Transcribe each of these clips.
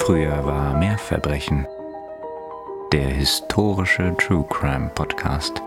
Früher war mehr Verbrechen. Der historische True Crime Podcast.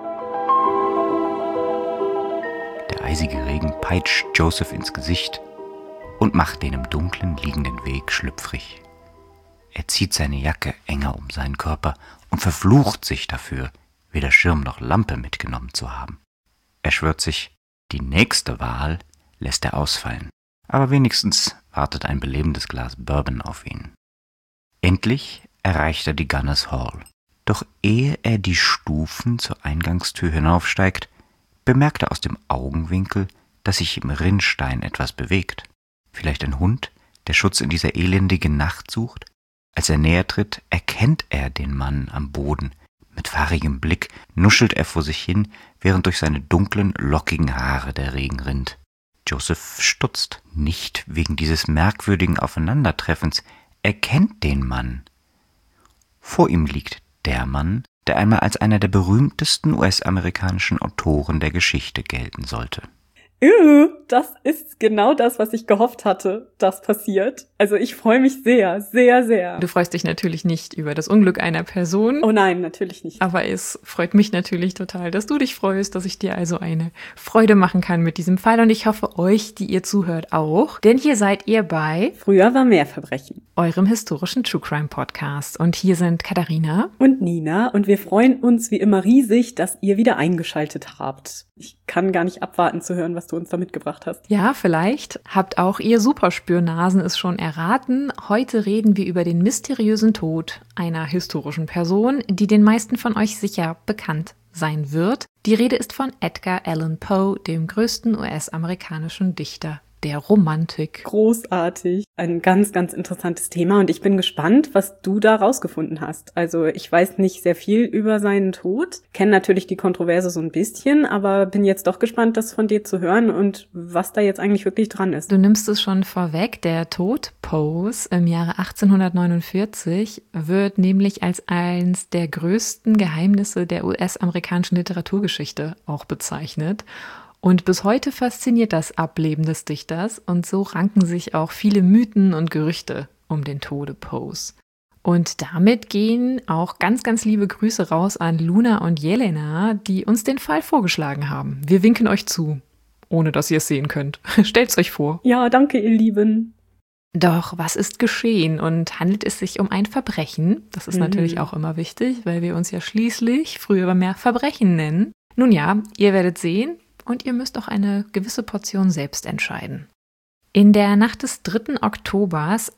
Der eisige Regen peitscht Joseph ins Gesicht und macht den im Dunkeln liegenden Weg schlüpfrig. Er zieht seine Jacke enger um seinen Körper und verflucht sich dafür, weder Schirm noch Lampe mitgenommen zu haben. Er schwört sich, die nächste Wahl lässt er ausfallen, aber wenigstens wartet ein belebendes Glas Bourbon auf ihn. Endlich erreicht er die Gunners Hall. Doch ehe er die Stufen zur Eingangstür hinaufsteigt, bemerkt er aus dem Augenwinkel, dass sich im Rinnstein etwas bewegt. Vielleicht ein Hund, der Schutz in dieser elendigen Nacht sucht? Als er näher tritt, erkennt er den Mann am Boden. Mit fahrigem Blick nuschelt er vor sich hin, während durch seine dunklen, lockigen Haare der Regen rinnt. Joseph stutzt, nicht wegen dieses merkwürdigen Aufeinandertreffens. Er kennt den Mann. Vor ihm liegt der Mann, der einmal als einer der berühmtesten US-amerikanischen Autoren der Geschichte gelten sollte. Das ist genau das, was ich gehofft hatte, das passiert. Also ich freue mich sehr, sehr, sehr. Du freust dich natürlich nicht über das Unglück einer Person. Oh nein, natürlich nicht. Aber es freut mich natürlich total, dass du dich freust, dass ich dir also eine Freude machen kann mit diesem Fall. Und ich hoffe euch, die ihr zuhört, auch. Denn hier seid ihr bei Früher war mehr Verbrechen, eurem historischen True Crime Podcast. Und hier sind Katharina und Nina. Und wir freuen uns wie immer riesig, dass ihr wieder eingeschaltet habt. Ich kann gar nicht abwarten zu hören, was du uns da mitgebracht hast. Ja, vielleicht habt auch ihr Superspürnasen es schon erraten. Heute reden wir über den mysteriösen Tod einer historischen Person, die den meisten von euch sicher bekannt sein wird. Die Rede ist von Edgar Allan Poe, dem größten US-amerikanischen Dichter der Romantik. Großartig. Ein ganz, ganz interessantes Thema und ich bin gespannt, was du da rausgefunden hast. Also ich weiß nicht sehr viel über seinen Tod, kenne natürlich die Kontroverse so ein bisschen, aber bin jetzt doch gespannt, das von dir zu hören und was da jetzt eigentlich wirklich dran ist. Du nimmst es schon vorweg, der Tod Poes im Jahre 1849 wird nämlich als eines der größten Geheimnisse der US-amerikanischen Literaturgeschichte auch bezeichnet. Und bis heute fasziniert das Ableben des Dichters und so ranken sich auch viele Mythen und Gerüchte um den Tode Poes. Und damit gehen auch ganz, ganz liebe Grüße raus an Luna und Jelena, die uns den Fall vorgeschlagen haben. Wir winken euch zu, ohne dass ihr es sehen könnt. Stellt's euch vor. Ja, danke, ihr Lieben. Doch was ist geschehen und handelt es sich um ein Verbrechen? Das ist natürlich auch immer wichtig, weil wir uns ja schließlich früher war mehr Verbrechen nennen. Nun ja, ihr werdet sehen. Und ihr müsst auch eine gewisse Portion selbst entscheiden. In der Nacht des 3. Oktobers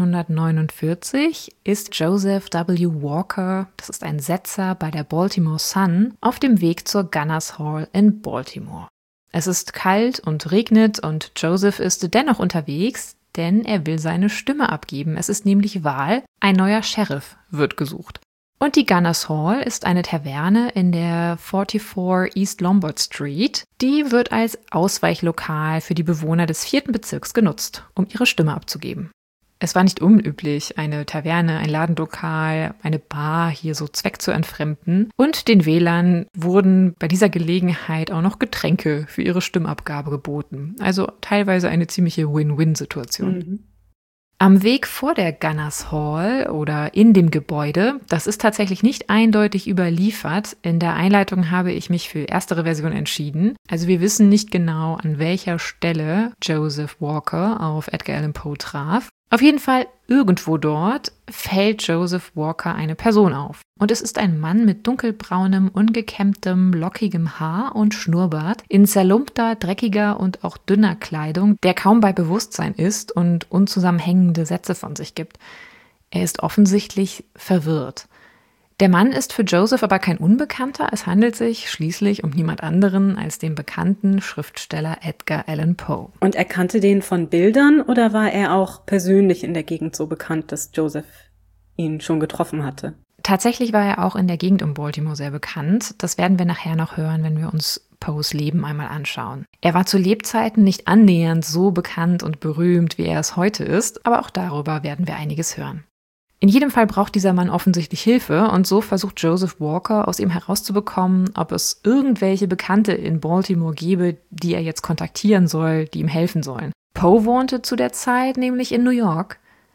1849 ist Joseph W. Walker, das ist ein Setzer bei der Baltimore Sun, auf dem Weg zur Gunners Hall in Baltimore. Es ist kalt und regnet und Joseph ist dennoch unterwegs, denn er will seine Stimme abgeben. Es ist nämlich Wahl, ein neuer Sheriff wird gesucht. Und die Gunners Hall ist eine Taverne in der 44 East Lombard Street. Die wird als Ausweichlokal für die Bewohner des 4. Bezirks genutzt, um ihre Stimme abzugeben. Es war nicht unüblich, eine Taverne, ein Ladenlokal, eine Bar hier so zweckzuentfremden. Und den Wählern wurden bei dieser Gelegenheit auch noch Getränke für ihre Stimmabgabe geboten. Also teilweise eine ziemliche Win-Win-Situation. Am Weg vor der Gunners Hall oder in dem Gebäude, das ist tatsächlich nicht eindeutig überliefert. In der Einleitung habe ich mich für erstere Version entschieden. Also wir wissen nicht genau, an welcher Stelle Joseph Walker auf Edgar Allan Poe traf. Auf jeden Fall irgendwo dort fällt Joseph Walker eine Person auf. Und es ist ein Mann mit dunkelbraunem, ungekämmtem, lockigem Haar und Schnurrbart, in zerlumpter, dreckiger und auch dünner Kleidung, der kaum bei Bewusstsein ist und unzusammenhängende Sätze von sich gibt. Er ist offensichtlich verwirrt. Der Mann ist für Joseph aber kein Unbekannter. Es handelt sich schließlich um niemand anderen als den bekannten Schriftsteller Edgar Allan Poe. Und er kannte den von Bildern oder war er auch persönlich in der Gegend so bekannt, dass Joseph ihn schon getroffen hatte? Tatsächlich war er auch in der Gegend um Baltimore sehr bekannt. Das werden wir nachher noch hören, wenn wir uns Poes Leben einmal anschauen. Er war zu Lebzeiten nicht annähernd so bekannt und berühmt, wie er es heute ist, aber auch darüber werden wir einiges hören. In jedem Fall braucht dieser Mann offensichtlich Hilfe und so versucht Joseph Walker aus ihm herauszubekommen, ob es irgendwelche Bekannte in Baltimore gäbe, die er jetzt kontaktieren soll, die ihm helfen sollen. Poe wohnte zu der Zeit nämlich in New York.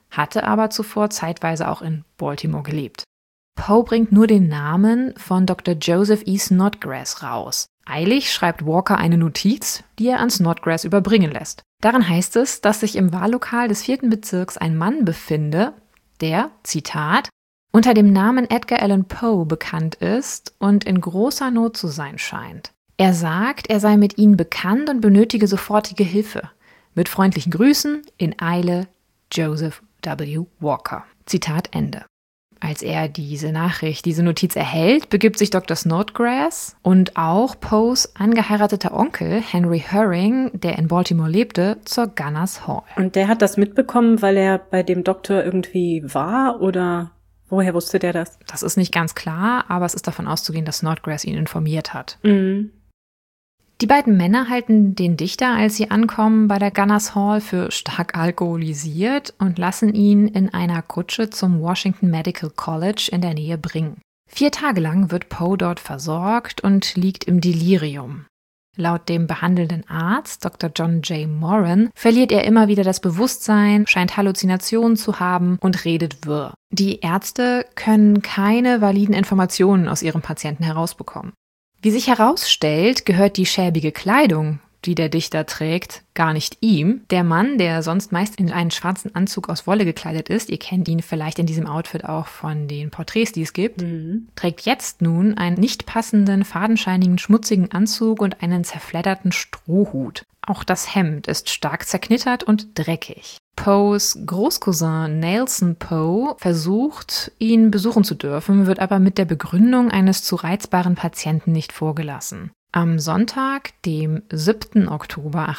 hatte aber zuvor zeitweise auch in Baltimore gelebt. Poe bringt nur den Namen von Dr. Joseph E. Snodgrass raus. Eilig schreibt Walker eine Notiz, die er an Snodgrass überbringen lässt. Darin heißt es, dass sich im Wahllokal des 4. Bezirks ein Mann befinde, der, Zitat, unter dem Namen Edgar Allan Poe bekannt ist und in großer Not zu sein scheint. Er sagt, er sei mit ihnen bekannt und benötige sofortige Hilfe. Mit freundlichen Grüßen, in Eile, Joseph W. Walker. Zitat Ende. Als er diese Notiz erhält, begibt sich Dr. Snodgrass und auch Poes angeheirateter Onkel Henry Herring, der in Baltimore lebte, zur Gunners Hall. Und der hat das mitbekommen, weil er bei dem Doktor irgendwie war, oder woher wusste der das? Das ist nicht ganz klar, aber es ist davon auszugehen, dass Snodgrass ihn informiert hat. Mhm. Die beiden Männer halten den Dichter, als sie ankommen, bei der Gunners Hall für stark alkoholisiert und lassen ihn in einer Kutsche zum Washington Medical College in der Nähe bringen. 4 Tage lang wird Poe dort versorgt und liegt im Delirium. Laut dem behandelnden Arzt, Dr. John J. Moran, verliert er immer wieder das Bewusstsein, scheint Halluzinationen zu haben und redet wirr. Die Ärzte können keine validen Informationen aus ihrem Patienten herausbekommen. Wie sich herausstellt, gehört die schäbige Kleidung, die der Dichter trägt, gar nicht ihm. Der Mann, der sonst meist in einen schwarzen Anzug aus Wolle gekleidet ist, ihr kennt ihn vielleicht in diesem Outfit auch von den Porträts, die es gibt, trägt jetzt nun einen nicht passenden, fadenscheinigen, schmutzigen Anzug und einen zerfledderten Strohhut. Auch das Hemd ist stark zerknittert und dreckig. Poes Großcousin Nelson Poe versucht, ihn besuchen zu dürfen, wird aber mit der Begründung eines zu reizbaren Patienten nicht vorgelassen. Am Sonntag, dem 7. Oktober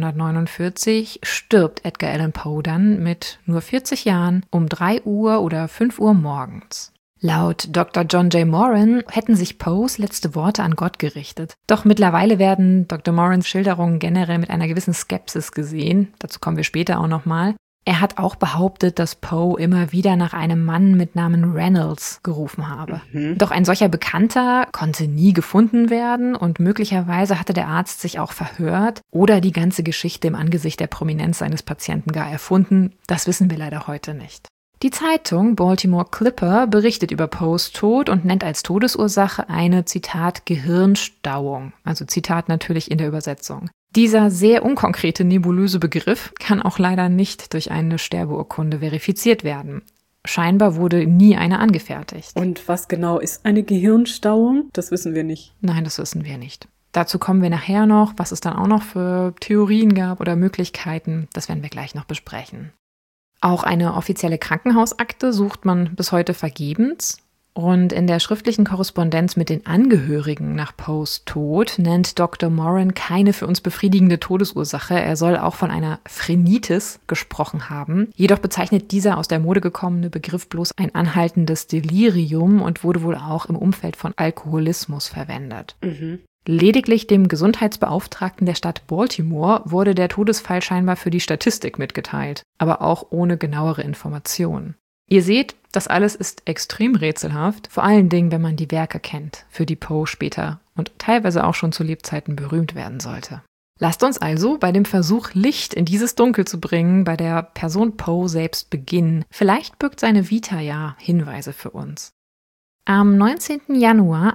1849, stirbt Edgar Allan Poe dann mit nur 40 Jahren um 3 Uhr oder 5 Uhr morgens. Laut Dr. John J. Moran hätten sich Poes letzte Worte an Gott gerichtet. Doch mittlerweile werden Dr. Morans Schilderungen generell mit einer gewissen Skepsis gesehen. Dazu kommen wir später auch nochmal. Er hat auch behauptet, dass Poe immer wieder nach einem Mann mit Namen Reynolds gerufen habe. Doch ein solcher Bekannter konnte nie gefunden werden und möglicherweise hatte der Arzt sich auch verhört oder die ganze Geschichte im Angesicht der Prominenz seines Patienten gar erfunden. Das wissen wir leider heute nicht. Die Zeitung Baltimore Clipper berichtet über Poes Tod und nennt als Todesursache eine, Zitat, Gehirnstauung. Also Zitat natürlich in der Übersetzung. Dieser sehr unkonkrete, nebulöse Begriff kann auch leider nicht durch eine Sterbeurkunde verifiziert werden. Scheinbar wurde nie eine angefertigt. Und was genau ist eine Gehirnstauung? Das wissen wir nicht. Nein, das wissen wir nicht. Dazu kommen wir nachher noch, was es dann auch noch für Theorien gab oder Möglichkeiten. Das werden wir gleich noch besprechen. Auch eine offizielle Krankenhausakte sucht man bis heute vergebens. Und in der schriftlichen Korrespondenz mit den Angehörigen nach Poes Tod nennt Dr. Moran keine für uns befriedigende Todesursache. Er soll auch von einer Phrenitis gesprochen haben. Jedoch bezeichnet dieser aus der Mode gekommene Begriff bloß ein anhaltendes Delirium und wurde wohl auch im Umfeld von Alkoholismus verwendet. Lediglich dem Gesundheitsbeauftragten der Stadt Baltimore wurde der Todesfall scheinbar für die Statistik mitgeteilt, aber auch ohne genauere Informationen. Ihr seht, das alles ist extrem rätselhaft, vor allen Dingen, wenn man die Werke kennt, für die Poe später und teilweise auch schon zu Lebzeiten berühmt werden sollte. Lasst uns also bei dem Versuch, Licht in dieses Dunkel zu bringen, bei der Person Poe selbst beginnen. Vielleicht birgt seine Vita ja Hinweise für uns. Am 19. Januar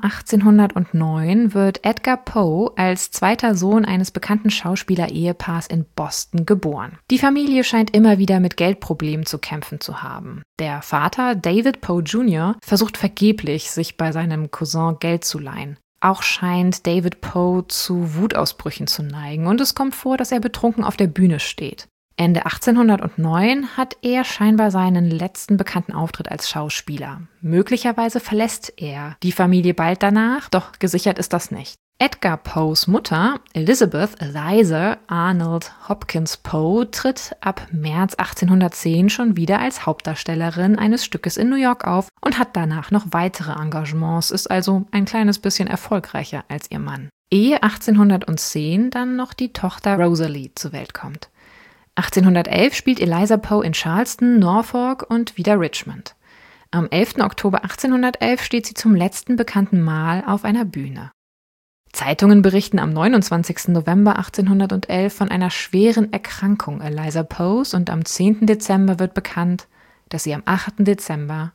1809 wird Edgar Poe als zweiter Sohn eines bekannten Schauspieler-Ehepaars in Boston geboren. Die Familie scheint immer wieder mit Geldproblemen zu kämpfen zu haben. Der Vater, David Poe Jr., versucht vergeblich, sich bei seinem Cousin Geld zu leihen. Auch scheint David Poe zu Wutausbrüchen zu neigen und es kommt vor, dass er betrunken auf der Bühne steht. Ende 1809 hat er scheinbar seinen letzten bekannten Auftritt als Schauspieler. Möglicherweise verlässt er die Familie bald danach, doch gesichert ist das nicht. Edgar Poes Mutter, Elizabeth Eliza Arnold Hopkins Poe, tritt ab März 1810 schon wieder als Hauptdarstellerin eines Stückes in New York auf und hat danach noch weitere Engagements, ist also ein kleines bisschen erfolgreicher als ihr Mann. Ehe 1810 dann noch die Tochter Rosalie zur Welt kommt. 1811 spielt Eliza Poe in Charleston, Norfolk und wieder Richmond. Am 11. Oktober 1811 steht sie zum letzten bekannten Mal auf einer Bühne. Zeitungen berichten am 29. November 1811 von einer schweren Erkrankung Eliza Poes und am 10. Dezember wird bekannt, dass sie am 8. Dezember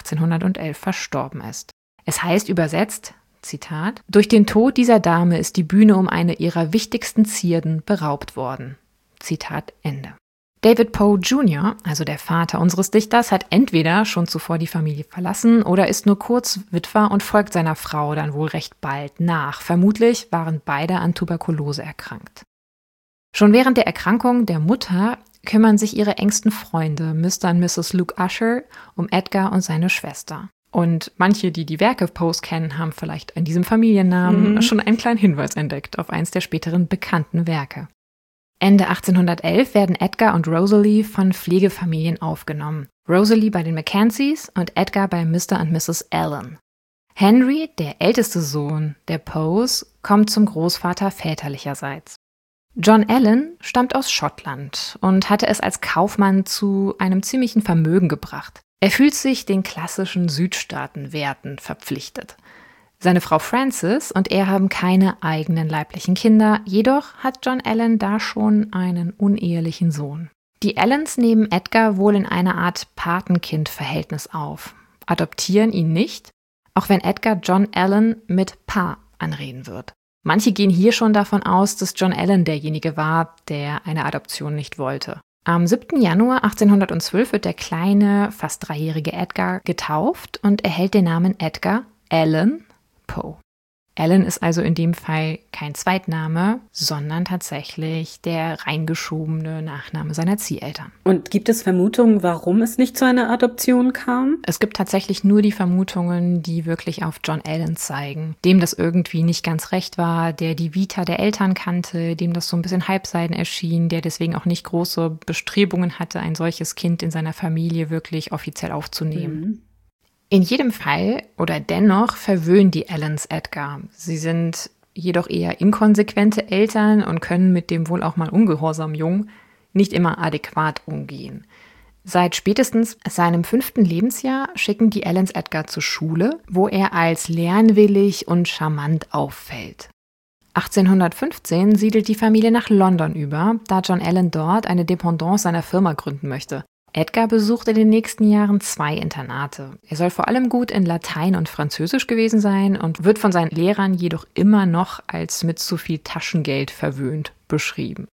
1811 verstorben ist. Es heißt übersetzt, Zitat, durch den Tod dieser Dame ist die Bühne um eine ihrer wichtigsten Zierden beraubt worden. Zitat Ende. David Poe Jr., also der Vater unseres Dichters, hat entweder schon zuvor die Familie verlassen oder ist nur kurz Witwer und folgt seiner Frau dann wohl recht bald nach. Vermutlich waren beide an Tuberkulose erkrankt. Schon während der Erkrankung der Mutter kümmern sich ihre engsten Freunde, Mr. und Mrs. Luke Usher, um Edgar und seine Schwester. Und manche, die die Werke Poes kennen, haben vielleicht in diesem Familiennamen schon einen kleinen Hinweis entdeckt auf eins der späteren bekannten Werke. Ende 1811 werden Edgar und Rosalie von Pflegefamilien aufgenommen. Rosalie bei den Mackenzies und Edgar bei Mr. und Mrs. Allen. Henry, der älteste Sohn der Poes, kommt zum Großvater väterlicherseits. John Allen stammt aus Schottland und hatte es als Kaufmann zu einem ziemlichen Vermögen gebracht. Er fühlt sich den klassischen Südstaatenwerten verpflichtet. Seine Frau Frances und er haben keine eigenen leiblichen Kinder, jedoch hat John Allen da schon einen unehelichen Sohn. Die Allens nehmen Edgar wohl in einer Art Patenkind-Verhältnis auf, adoptieren ihn nicht, auch wenn Edgar John Allen mit Pa anreden wird. Manche gehen hier schon davon aus, dass John Allen derjenige war, der eine Adoption nicht wollte. Am 7. Januar 1812 wird der kleine, fast 3-jährige Edgar getauft und erhält den Namen Edgar Allan Poe. Allen ist also in dem Fall kein Zweitname, sondern tatsächlich der reingeschobene Nachname seiner Zieheltern. Und gibt es Vermutungen, warum es nicht zu einer Adoption kam? Es gibt tatsächlich nur die Vermutungen, die wirklich auf John Allen zeigen, dem das irgendwie nicht ganz recht war, der die Vita der Eltern kannte, dem das so ein bisschen halbseiden erschien, der deswegen auch nicht große Bestrebungen hatte, ein solches Kind in seiner Familie wirklich offiziell aufzunehmen. In jedem Fall oder dennoch verwöhnen die Allens Edgar. Sie sind jedoch eher inkonsequente Eltern und können mit dem wohl auch mal ungehorsamen Jungen nicht immer adäquat umgehen. Seit spätestens seinem 5. Lebensjahr schicken die Allens Edgar zur Schule, wo er als lernwillig und charmant auffällt. 1815 siedelt die Familie nach London über, da John Allen dort eine Dependance seiner Firma gründen möchte. Edgar besucht in den nächsten Jahren 2 Internate. Er soll vor allem gut in Latein und Französisch gewesen sein und wird von seinen Lehrern jedoch immer noch als mit zu viel Taschengeld verwöhnt beschrieben.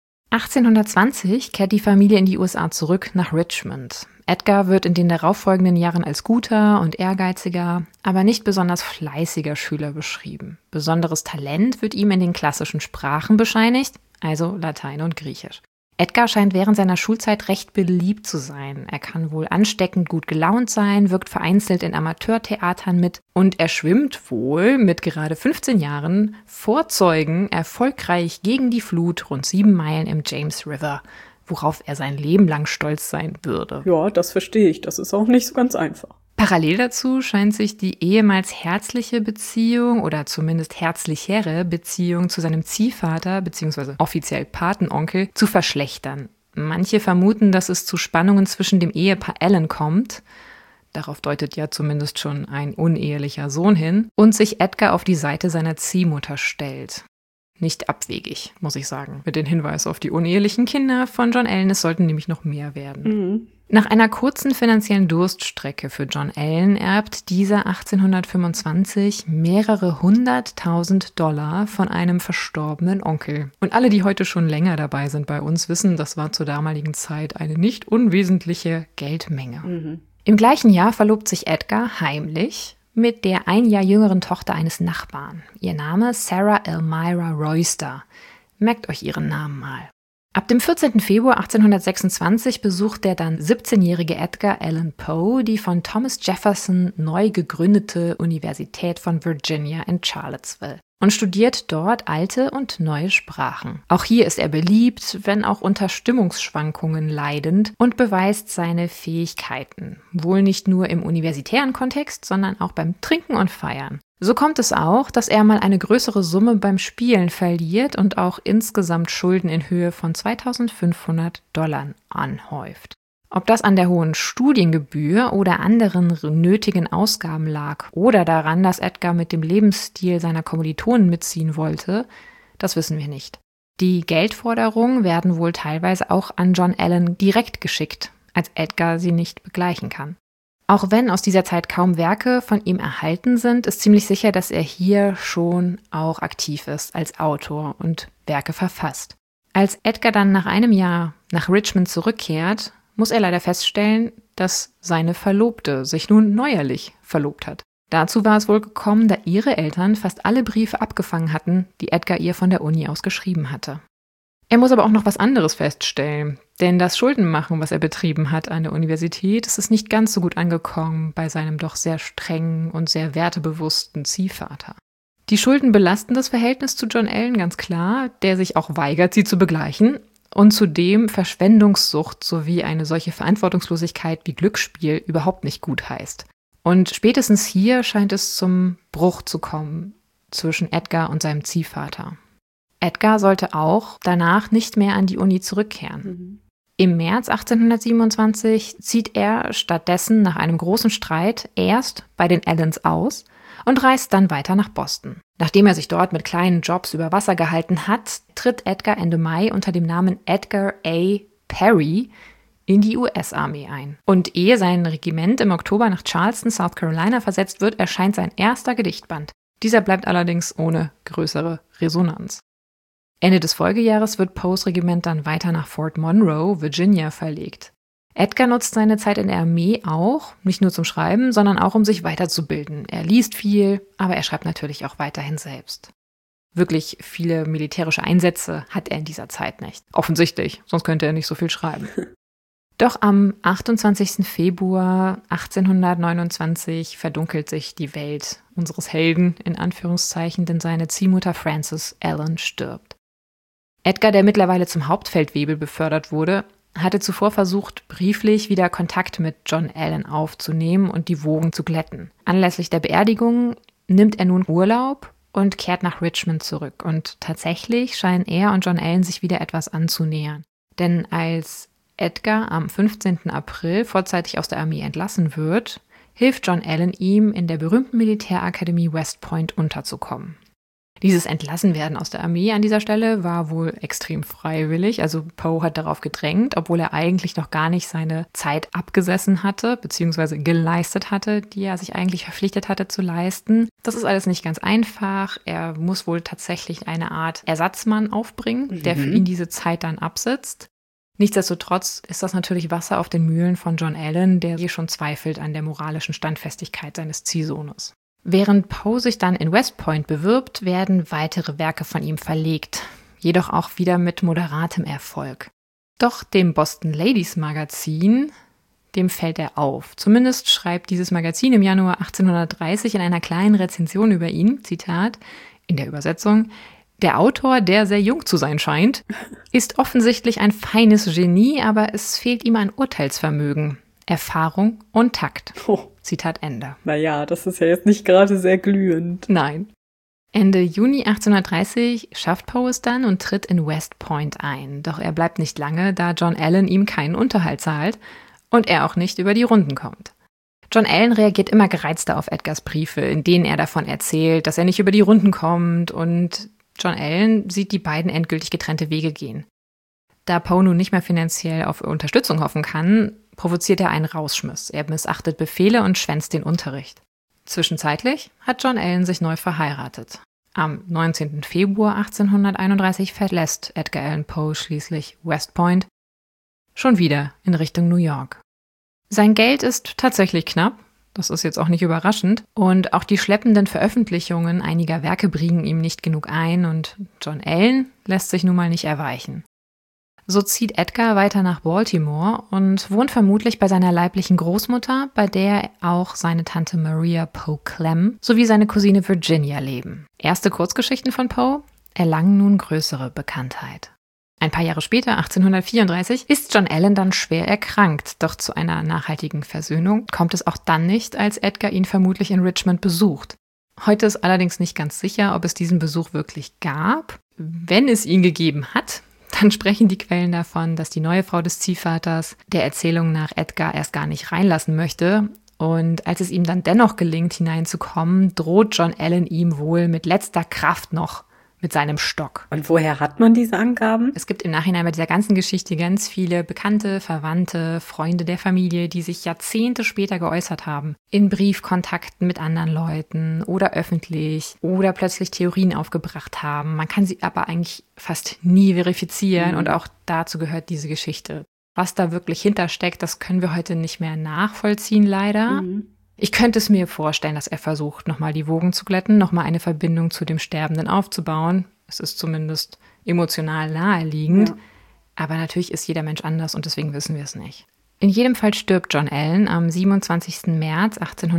1820 kehrt die Familie in die USA zurück nach Richmond. Edgar wird in den darauffolgenden Jahren als guter und ehrgeiziger, aber nicht besonders fleißiger Schüler beschrieben. Besonderes Talent wird ihm in den klassischen Sprachen bescheinigt, also Latein und Griechisch. Edgar scheint während seiner Schulzeit recht beliebt zu sein. Er kann wohl ansteckend gut gelaunt sein, wirkt vereinzelt in Amateurtheatern mit und er schwimmt wohl mit gerade 15 Jahren vor Zeugen erfolgreich gegen die Flut rund 7 Meilen im James River, worauf er sein Leben lang stolz sein würde. Ja, das verstehe ich. Das ist auch nicht so ganz einfach. Parallel dazu scheint sich die ehemals herzliche Beziehung oder zumindest herzlichere Beziehung zu seinem Ziehvater bzw. offiziell Patenonkel zu verschlechtern. Manche vermuten, dass es zu Spannungen zwischen dem Ehepaar Allen kommt, darauf deutet ja zumindest schon ein unehelicher Sohn hin, und sich Edgar auf die Seite seiner Ziehmutter stellt. Nicht abwegig, muss ich sagen, mit dem Hinweis auf die unehelichen Kinder von John Allen, es sollten nämlich noch mehr werden. Nach einer kurzen finanziellen Durststrecke für John Allen erbt dieser 1825 mehrere 100.000 $ von einem verstorbenen Onkel. Und alle, die heute schon länger dabei sind bei uns, wissen, das war zur damaligen Zeit eine nicht unwesentliche Geldmenge. Im gleichen Jahr verlobt sich Edgar heimlich mit der 1 Jahr jüngeren Tochter eines Nachbarn. Ihr Name Sarah Elmira Royster. Merkt euch ihren Namen mal. Ab dem 14. Februar 1826 besucht der dann 17-jährige Edgar Allan Poe die von Thomas Jefferson neu gegründete Universität von Virginia in Charlottesville und studiert dort alte und neue Sprachen. Auch hier ist er beliebt, wenn auch unter Stimmungsschwankungen leidend, und beweist seine Fähigkeiten, wohl nicht nur im universitären Kontext, sondern auch beim Trinken und Feiern. So kommt es auch, dass er mal eine größere Summe beim Spielen verliert und auch insgesamt Schulden in Höhe von $2.500 anhäuft. Ob das an der hohen Studiengebühr oder anderen nötigen Ausgaben lag oder daran, dass Edgar mit dem Lebensstil seiner Kommilitonen mitziehen wollte, das wissen wir nicht. Die Geldforderungen werden wohl teilweise auch an John Allen direkt geschickt, als Edgar sie nicht begleichen kann. Auch wenn aus dieser Zeit kaum Werke von ihm erhalten sind, ist ziemlich sicher, dass er hier schon auch aktiv ist als Autor und Werke verfasst. Als Edgar dann nach einem Jahr nach Richmond zurückkehrt, muss er leider feststellen, dass seine Verlobte sich nun neuerlich verlobt hat. Dazu war es wohl gekommen, da ihre Eltern fast alle Briefe abgefangen hatten, die Edgar ihr von der Uni aus geschrieben hatte. Er muss aber auch noch was anderes feststellen, denn das Schuldenmachen, was er betrieben hat an der Universität, ist nicht ganz so gut angekommen bei seinem doch sehr strengen und sehr wertebewussten Ziehvater. Die Schulden belasten das Verhältnis zu John Allen ganz klar, der sich auch weigert, sie zu begleichen, und zudem Verschwendungssucht sowie eine solche Verantwortungslosigkeit wie Glücksspiel überhaupt nicht gut heißt. Und spätestens hier scheint es zum Bruch zu kommen zwischen Edgar und seinem Ziehvater. Edgar sollte auch danach nicht mehr an die Uni zurückkehren. Im März 1827 zieht er stattdessen nach einem großen Streit erst bei den Allens aus und reist dann weiter nach Boston. Nachdem er sich dort mit kleinen Jobs über Wasser gehalten hat, tritt Edgar Ende Mai unter dem Namen Edgar A. Perry in die US-Armee ein. Und ehe sein Regiment im Oktober nach Charleston, South Carolina versetzt wird, erscheint sein erster Gedichtband. Dieser bleibt allerdings ohne größere Resonanz. Ende des Folgejahres wird Poes Regiment dann weiter nach Fort Monroe, Virginia, verlegt. Edgar nutzt seine Zeit in der Armee auch, nicht nur zum Schreiben, sondern auch, um sich weiterzubilden. Er liest viel, aber er schreibt natürlich auch weiterhin selbst. Wirklich viele militärische Einsätze hat er in dieser Zeit nicht. Offensichtlich, sonst könnte er nicht so viel schreiben. Doch am 28. Februar 1829 verdunkelt sich die Welt unseres Helden, in Anführungszeichen, denn seine Ziehmutter Frances Allen stirbt. Edgar, der mittlerweile zum Hauptfeldwebel befördert wurde, hatte zuvor versucht, brieflich wieder Kontakt mit John Allen aufzunehmen und die Wogen zu glätten. Anlässlich der Beerdigung nimmt er nun Urlaub und kehrt nach Richmond zurück. Und tatsächlich scheinen er und John Allen sich wieder etwas anzunähern. Denn als Edgar am 15. April vorzeitig aus der Armee entlassen wird, hilft John Allen ihm, in der berühmten Militärakademie West Point unterzukommen. Dieses Entlassenwerden aus der Armee an dieser Stelle war wohl extrem freiwillig. Also Poe hat darauf gedrängt, obwohl er eigentlich noch gar nicht seine Zeit abgesessen hatte, beziehungsweise geleistet hatte, die er sich eigentlich verpflichtet hatte zu leisten. Das ist alles nicht ganz einfach. Er muss wohl tatsächlich eine Art Ersatzmann aufbringen, der für ihn diese Zeit dann absitzt. Nichtsdestotrotz ist das natürlich Wasser auf den Mühlen von John Allen, der hier schon zweifelt an der moralischen Standfestigkeit seines Ziehsohnes. Während Poe sich dann in West Point bewirbt, werden weitere Werke von ihm verlegt, jedoch auch wieder mit moderatem Erfolg. Doch dem Boston Ladies Magazin, dem fällt er auf. Zumindest schreibt dieses Magazin im Januar 1830 in einer kleinen Rezension über ihn, Zitat, in der Übersetzung: Der Autor, der sehr jung zu sein scheint, ist offensichtlich ein feines Genie, aber es fehlt ihm an Urteilsvermögen, Erfahrung und Takt. Oh. Zitat Ende. Naja, das ist ja jetzt nicht gerade sehr glühend. Nein. Ende Juni 1830 schafft Poe es dann und tritt in West Point ein. Doch er bleibt nicht lange, da John Allen ihm keinen Unterhalt zahlt und er auch nicht über die Runden kommt. John Allen reagiert immer gereizter auf Edgars Briefe, in denen er davon erzählt, dass er nicht über die Runden kommt, und John Allen sieht die beiden endgültig getrennte Wege gehen. Da Poe nun nicht mehr finanziell auf Unterstützung hoffen kann, provoziert er einen Rausschmiss. Er missachtet Befehle und schwänzt den Unterricht. Zwischenzeitlich hat John Allen sich neu verheiratet. Am 19. Februar 1831 verlässt Edgar Allan Poe schließlich West Point, schon wieder in Richtung New York. Sein Geld ist tatsächlich knapp, das ist jetzt auch nicht überraschend, und auch die schleppenden Veröffentlichungen einiger Werke bringen ihm nicht genug ein, und John Allen lässt sich nun mal nicht erweichen. So zieht Edgar weiter nach Baltimore und wohnt vermutlich bei seiner leiblichen Großmutter, bei der auch seine Tante Maria Poe Clem sowie seine Cousine Virginia leben. Erste Kurzgeschichten von Poe erlangen nun größere Bekanntheit. Ein paar Jahre später, 1834, ist John Allen dann schwer erkrankt, doch zu einer nachhaltigen Versöhnung kommt es auch dann nicht, als Edgar ihn vermutlich in Richmond besucht. Heute ist allerdings nicht ganz sicher, ob es diesen Besuch wirklich gab. Wenn es ihn gegeben hat, Dann sprechen die Quellen davon, dass die neue Frau des Ziehvaters der Erzählung nach Edgar erst gar nicht reinlassen möchte. Und als es ihm dann dennoch gelingt, hineinzukommen, droht John Allen ihm wohl mit letzter Kraft noch mit seinem Stock. Und woher hat man diese Angaben? Es gibt im Nachhinein bei dieser ganzen Geschichte ganz viele Bekannte, Verwandte, Freunde der Familie, die sich Jahrzehnte später geäußert haben. In Briefkontakten mit anderen Leuten oder öffentlich oder plötzlich Theorien aufgebracht haben. Man kann sie aber eigentlich fast nie verifizieren und auch dazu gehört diese Geschichte. Was da wirklich hintersteckt, das können wir heute nicht mehr nachvollziehen, leider. Ich könnte es mir vorstellen, dass er versucht, nochmal die Wogen zu glätten, nochmal eine Verbindung zu dem Sterbenden aufzubauen. Es ist zumindest emotional naheliegend. Ja. Aber natürlich ist jeder Mensch anders und deswegen wissen wir es nicht. In jedem Fall stirbt John Allen am 27. März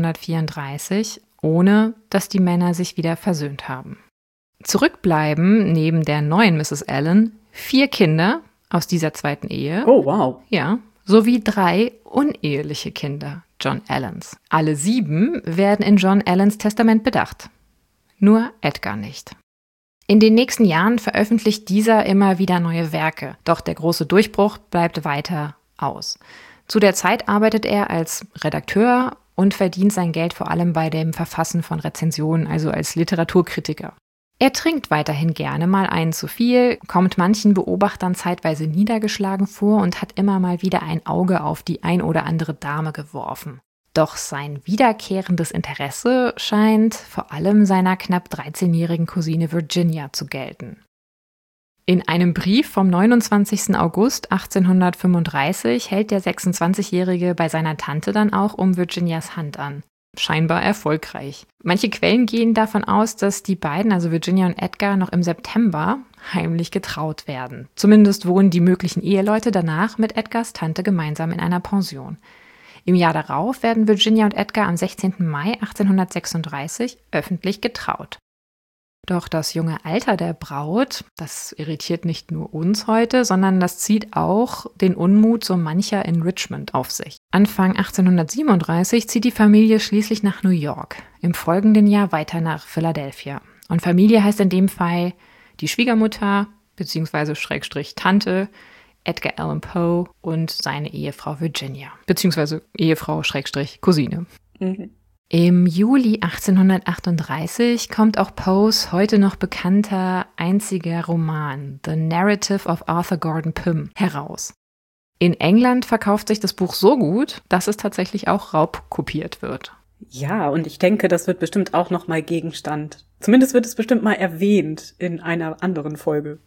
1834, ohne dass die Männer sich wieder versöhnt haben. Zurückbleiben neben der neuen Mrs. Allen 4 Kinder aus dieser zweiten Ehe. Oh, wow. Ja, sowie 3 uneheliche Kinder John Allens. Alle 7 werden in John Allens Testament bedacht. Nur Edgar nicht. In den nächsten Jahren veröffentlicht dieser immer wieder neue Werke, doch der große Durchbruch bleibt weiter aus. Zu der Zeit arbeitet er als Redakteur und verdient sein Geld vor allem bei dem Verfassen von Rezensionen, also als Literaturkritiker. Er trinkt weiterhin gerne mal einen zu viel, kommt manchen Beobachtern zeitweise niedergeschlagen vor und hat immer mal wieder ein Auge auf die ein oder andere Dame geworfen. Doch sein wiederkehrendes Interesse scheint vor allem seiner knapp 13-jährigen Cousine Virginia zu gelten. In einem Brief vom 29. August 1835 hält der 26-Jährige bei seiner Tante dann auch um Virginias Hand an. Scheinbar erfolgreich. Manche Quellen gehen davon aus, dass die beiden, also Virginia und Edgar, noch im September heimlich getraut werden. Zumindest wohnen die möglichen Eheleute danach mit Edgars Tante gemeinsam in einer Pension. Im Jahr darauf werden Virginia und Edgar am 16. Mai 1836 öffentlich getraut. Doch das junge Alter der Braut, das irritiert nicht nur uns heute, sondern das zieht auch den Unmut so mancher in Richmond auf sich. Anfang 1837 zieht die Familie schließlich nach New York, im folgenden Jahr weiter nach Philadelphia. Und Familie heißt in dem Fall die Schwiegermutter bzw. Tante, Edgar Allan Poe und seine Ehefrau Virginia, bzw. Ehefrau/Cousine. Im Juli 1838 kommt auch Poes heute noch bekannter einziger Roman The Narrative of Arthur Gordon Pym heraus. In England verkauft sich das Buch so gut, dass es tatsächlich auch raubkopiert wird. Ja, und ich denke, das wird bestimmt auch nochmal Gegenstand. Zumindest wird es bestimmt mal erwähnt in einer anderen Folge.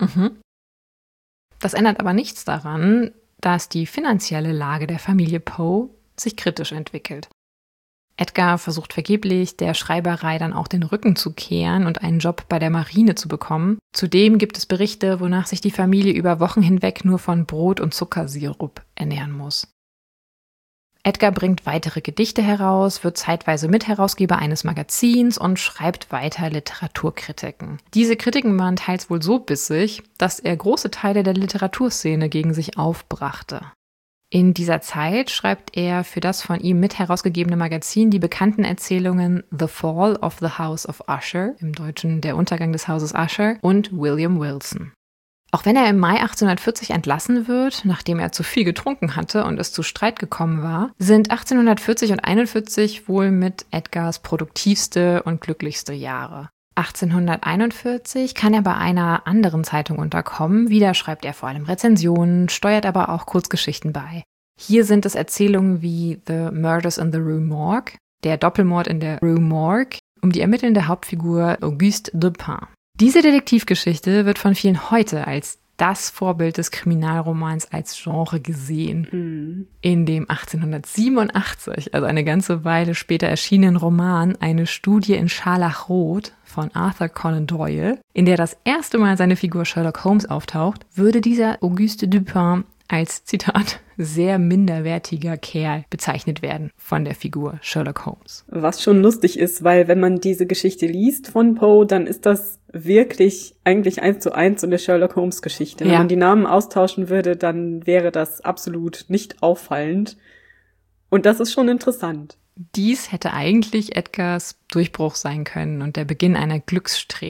Das ändert aber nichts daran, dass die finanzielle Lage der Familie Poe sich kritisch entwickelt. Edgar versucht vergeblich, der Schreiberei dann auch den Rücken zu kehren und einen Job bei der Marine zu bekommen. Zudem gibt es Berichte, wonach sich die Familie über Wochen hinweg nur von Brot und Zuckersirup ernähren muss. Edgar bringt weitere Gedichte heraus, wird zeitweise Mitherausgeber eines Magazins und schreibt weiter Literaturkritiken. Diese Kritiken waren teils wohl so bissig, dass er große Teile der Literaturszene gegen sich aufbrachte. In dieser Zeit schreibt er für das von ihm mit herausgegebene Magazin die bekannten Erzählungen The Fall of the House of Usher, im Deutschen Der Untergang des Hauses Usher, und William Wilson. Auch wenn er im Mai 1840 entlassen wird, nachdem er zu viel getrunken hatte und es zu Streit gekommen war, sind 1840 und 1841 wohl mit Edgars produktivste und glücklichste Jahre. 1841 kann er bei einer anderen Zeitung unterkommen. Wieder schreibt er vor allem Rezensionen, steuert aber auch Kurzgeschichten bei. Hier sind es Erzählungen wie The Murders in the Rue Morgue, der Doppelmord in der Rue Morgue, um die ermittelnde Hauptfigur Auguste Dupin. Diese Detektivgeschichte wird von vielen heute als das Vorbild des Kriminalromans als Genre gesehen. In dem 1887, also eine ganze Weile später erschienenen Roman Eine Studie in Scharlachrot von Arthur Conan Doyle, in der das erste Mal seine Figur Sherlock Holmes auftaucht, würde dieser Auguste Dupin als, Zitat, sehr minderwertiger Kerl bezeichnet werden von der Figur Sherlock Holmes. Was schon lustig ist, weil wenn man diese Geschichte liest von Poe, dann ist das wirklich eigentlich 1:1 so eine Sherlock Holmes Geschichte. Wenn man die Namen austauschen würde, dann wäre das absolut nicht auffallend. Und das ist schon interessant. Dies hätte eigentlich Edgars Durchbruch sein können und der Beginn einer Glückssträhne.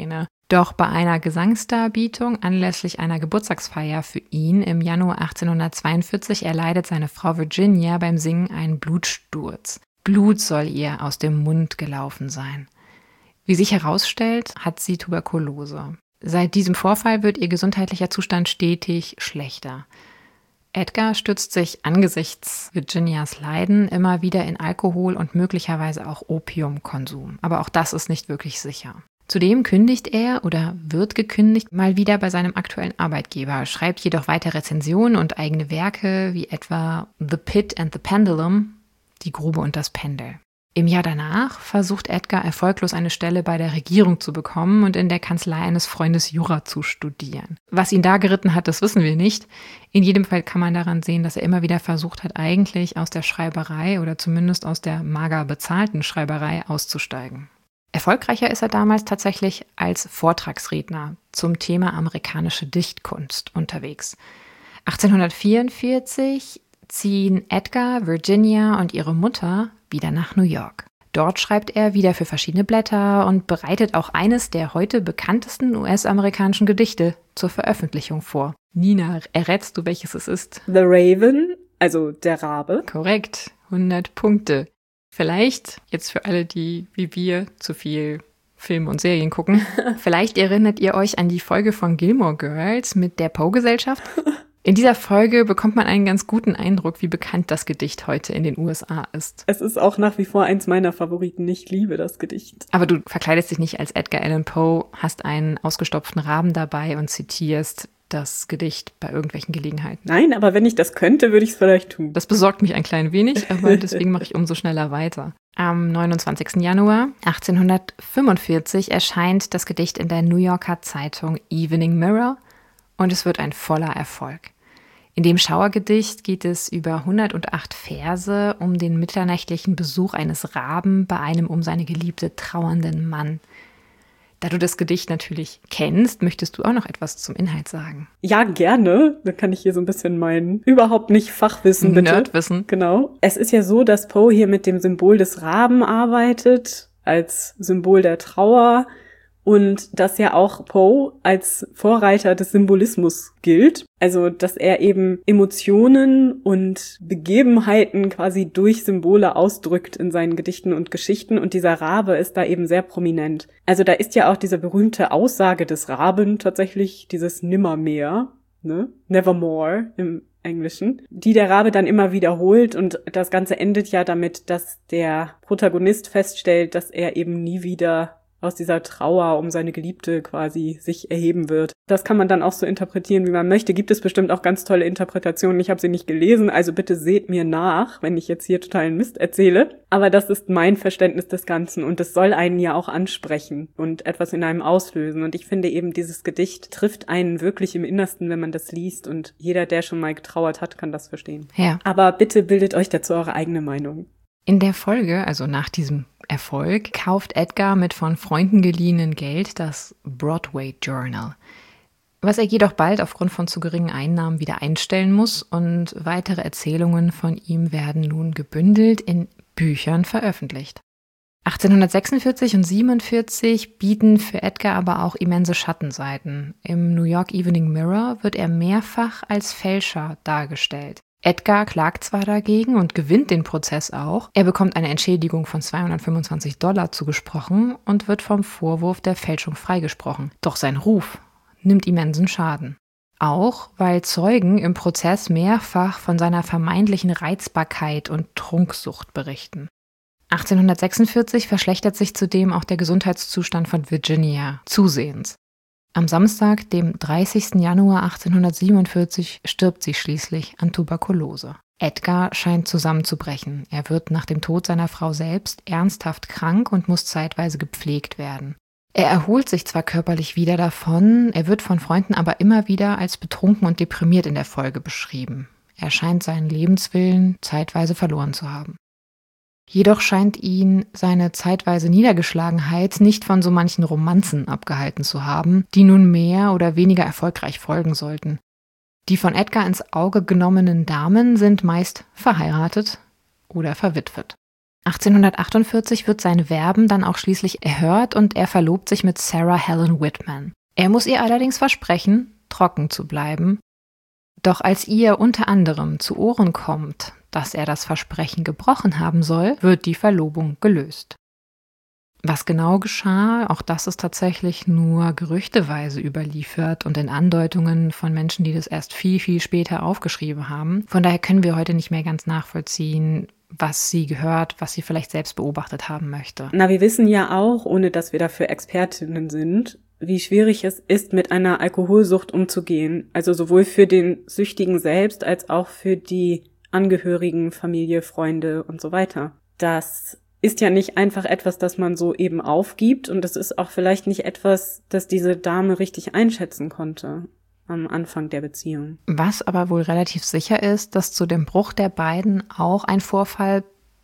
Doch bei einer Gesangsdarbietung anlässlich einer Geburtstagsfeier für ihn im Januar 1842 erleidet seine Frau Virginia beim Singen einen Blutsturz. Blut soll ihr aus dem Mund gelaufen sein. Wie sich herausstellt, hat sie Tuberkulose. Seit diesem Vorfall wird ihr gesundheitlicher Zustand stetig schlechter. Edgar stützt sich angesichts Virginias Leiden immer wieder in Alkohol und möglicherweise auch Opiumkonsum. Aber auch das ist nicht wirklich sicher. Zudem kündigt er oder wird gekündigt mal wieder bei seinem aktuellen Arbeitgeber, schreibt jedoch weiter Rezensionen und eigene Werke wie etwa The Pit and the Pendulum, die Grube und das Pendel. Im Jahr danach versucht Edgar erfolglos eine Stelle bei der Regierung zu bekommen und in der Kanzlei eines Freundes Jura zu studieren. Was ihn da geritten hat, das wissen wir nicht. In jedem Fall kann man daran sehen, dass er immer wieder versucht hat, eigentlich aus der Schreiberei oder zumindest aus der mager bezahlten Schreiberei auszusteigen. Erfolgreicher ist er damals tatsächlich als Vortragsredner zum Thema amerikanische Dichtkunst unterwegs. 1844 ziehen Edgar, Virginia und ihre Mutter wieder nach New York. Dort schreibt er wieder für verschiedene Blätter und bereitet auch eines der heute bekanntesten US-amerikanischen Gedichte zur Veröffentlichung vor. Nina, errätst du, welches es ist? The Raven, also der Rabe. Korrekt, 100 Punkte. Vielleicht, jetzt für alle, die wie wir zu viel Filme und Serien gucken, vielleicht erinnert ihr euch an die Folge von Gilmore Girls mit der Poe-Gesellschaft. In dieser Folge bekommt man einen ganz guten Eindruck, wie bekannt das Gedicht heute in den USA ist. Es ist auch nach wie vor eins meiner Favoriten. Ich liebe das Gedicht. Aber du verkleidest dich nicht als Edgar Allan Poe, hast einen ausgestopften Raben dabei und zitierst das Gedicht bei irgendwelchen Gelegenheiten. Nein, aber wenn ich das könnte, würde ich es vielleicht tun. Das besorgt mich ein klein wenig, aber deswegen mache ich umso schneller weiter. Am 29. Januar 1845 erscheint das Gedicht in der New Yorker Zeitung Evening Mirror und es wird ein voller Erfolg. In dem Schauergedicht geht es über 108 Verse um den mitternächtlichen Besuch eines Raben bei einem um seine Geliebte trauernden Mann. Da du das Gedicht natürlich kennst, möchtest du auch noch etwas zum Inhalt sagen? Ja, gerne. Da kann ich hier so ein bisschen mein überhaupt nicht Fachwissen, bitte. Nerdwissen. Genau. Es ist ja so, dass Poe hier mit dem Symbol des Raben arbeitet, als Symbol der Trauer. Und dass ja auch Poe als Vorreiter des Symbolismus gilt. Also, dass er eben Emotionen und Begebenheiten quasi durch Symbole ausdrückt in seinen Gedichten und Geschichten. Und dieser Rabe ist da eben sehr prominent. Also, da ist ja auch diese berühmte Aussage des Raben tatsächlich, dieses Nimmermehr, ne? Nevermore im Englischen, die der Rabe dann immer wiederholt. Und das Ganze endet ja damit, dass der Protagonist feststellt, dass er eben nie wieder aus dieser Trauer um seine Geliebte quasi sich erheben wird. Das kann man dann auch so interpretieren, wie man möchte. Gibt es bestimmt auch ganz tolle Interpretationen. Ich habe sie nicht gelesen, also bitte seht mir nach, wenn ich jetzt hier totalen Mist erzähle. Aber das ist mein Verständnis des Ganzen und es soll einen ja auch ansprechen und etwas in einem auslösen. Und ich finde eben, dieses Gedicht trifft einen wirklich im Innersten, wenn man das liest. Und jeder, der schon mal getrauert hat, kann das verstehen. Ja. Aber bitte bildet euch dazu eure eigene Meinung. In der Folge, also nach diesem Erfolg, kauft Edgar mit von Freunden geliehenen Geld das Broadway Journal, was er jedoch bald aufgrund von zu geringen Einnahmen wieder einstellen muss und weitere Erzählungen von ihm werden nun gebündelt in Büchern veröffentlicht. 1846 und 47 bieten für Edgar aber auch immense Schattenseiten. Im New York Evening Mirror wird er mehrfach als Fälscher dargestellt. Edgar klagt zwar dagegen und gewinnt den Prozess auch. Er bekommt eine Entschädigung von $225 zugesprochen und wird vom Vorwurf der Fälschung freigesprochen. Doch sein Ruf nimmt immensen Schaden. Auch weil Zeugen im Prozess mehrfach von seiner vermeintlichen Reizbarkeit und Trunksucht berichten. 1846 verschlechtert sich zudem auch der Gesundheitszustand von Virginia zusehends. Am Samstag, dem 30. Januar 1847, stirbt sie schließlich an Tuberkulose. Edgar scheint zusammenzubrechen. Er wird nach dem Tod seiner Frau selbst ernsthaft krank und muss zeitweise gepflegt werden. Er erholt sich zwar körperlich wieder davon, er wird von Freunden aber immer wieder als betrunken und deprimiert in der Folge beschrieben. Er scheint seinen Lebenswillen zeitweise verloren zu haben. Jedoch scheint ihn seine zeitweise Niedergeschlagenheit nicht von so manchen Romanzen abgehalten zu haben, die nun mehr oder weniger erfolgreich folgen sollten. Die von Edgar ins Auge genommenen Damen sind meist verheiratet oder verwitwet. 1848 wird sein Werben dann auch schließlich erhört und er verlobt sich mit Sarah Helen Whitman. Er muss ihr allerdings versprechen, trocken zu bleiben. Doch als ihr unter anderem zu Ohren kommt, dass er das Versprechen gebrochen haben soll, wird die Verlobung gelöst. Was genau geschah, auch das ist tatsächlich nur gerüchteweise überliefert und in Andeutungen von Menschen, die das erst viel, viel später aufgeschrieben haben. Von daher können wir heute nicht mehr ganz nachvollziehen, was sie gehört, was sie vielleicht selbst beobachtet haben möchte. Na, wir wissen ja auch, ohne dass wir dafür Expertinnen sind, wie schwierig es ist, mit einer Alkoholsucht umzugehen. Also sowohl für den Süchtigen selbst als auch für die Angehörigen, Familie, Freunde und so weiter. Das ist ja nicht einfach etwas, das man so eben aufgibt und das ist auch vielleicht nicht etwas, das diese Dame richtig einschätzen konnte am Anfang der Beziehung. Was aber wohl relativ sicher ist, dass zu dem Bruch der beiden auch ein Vorfall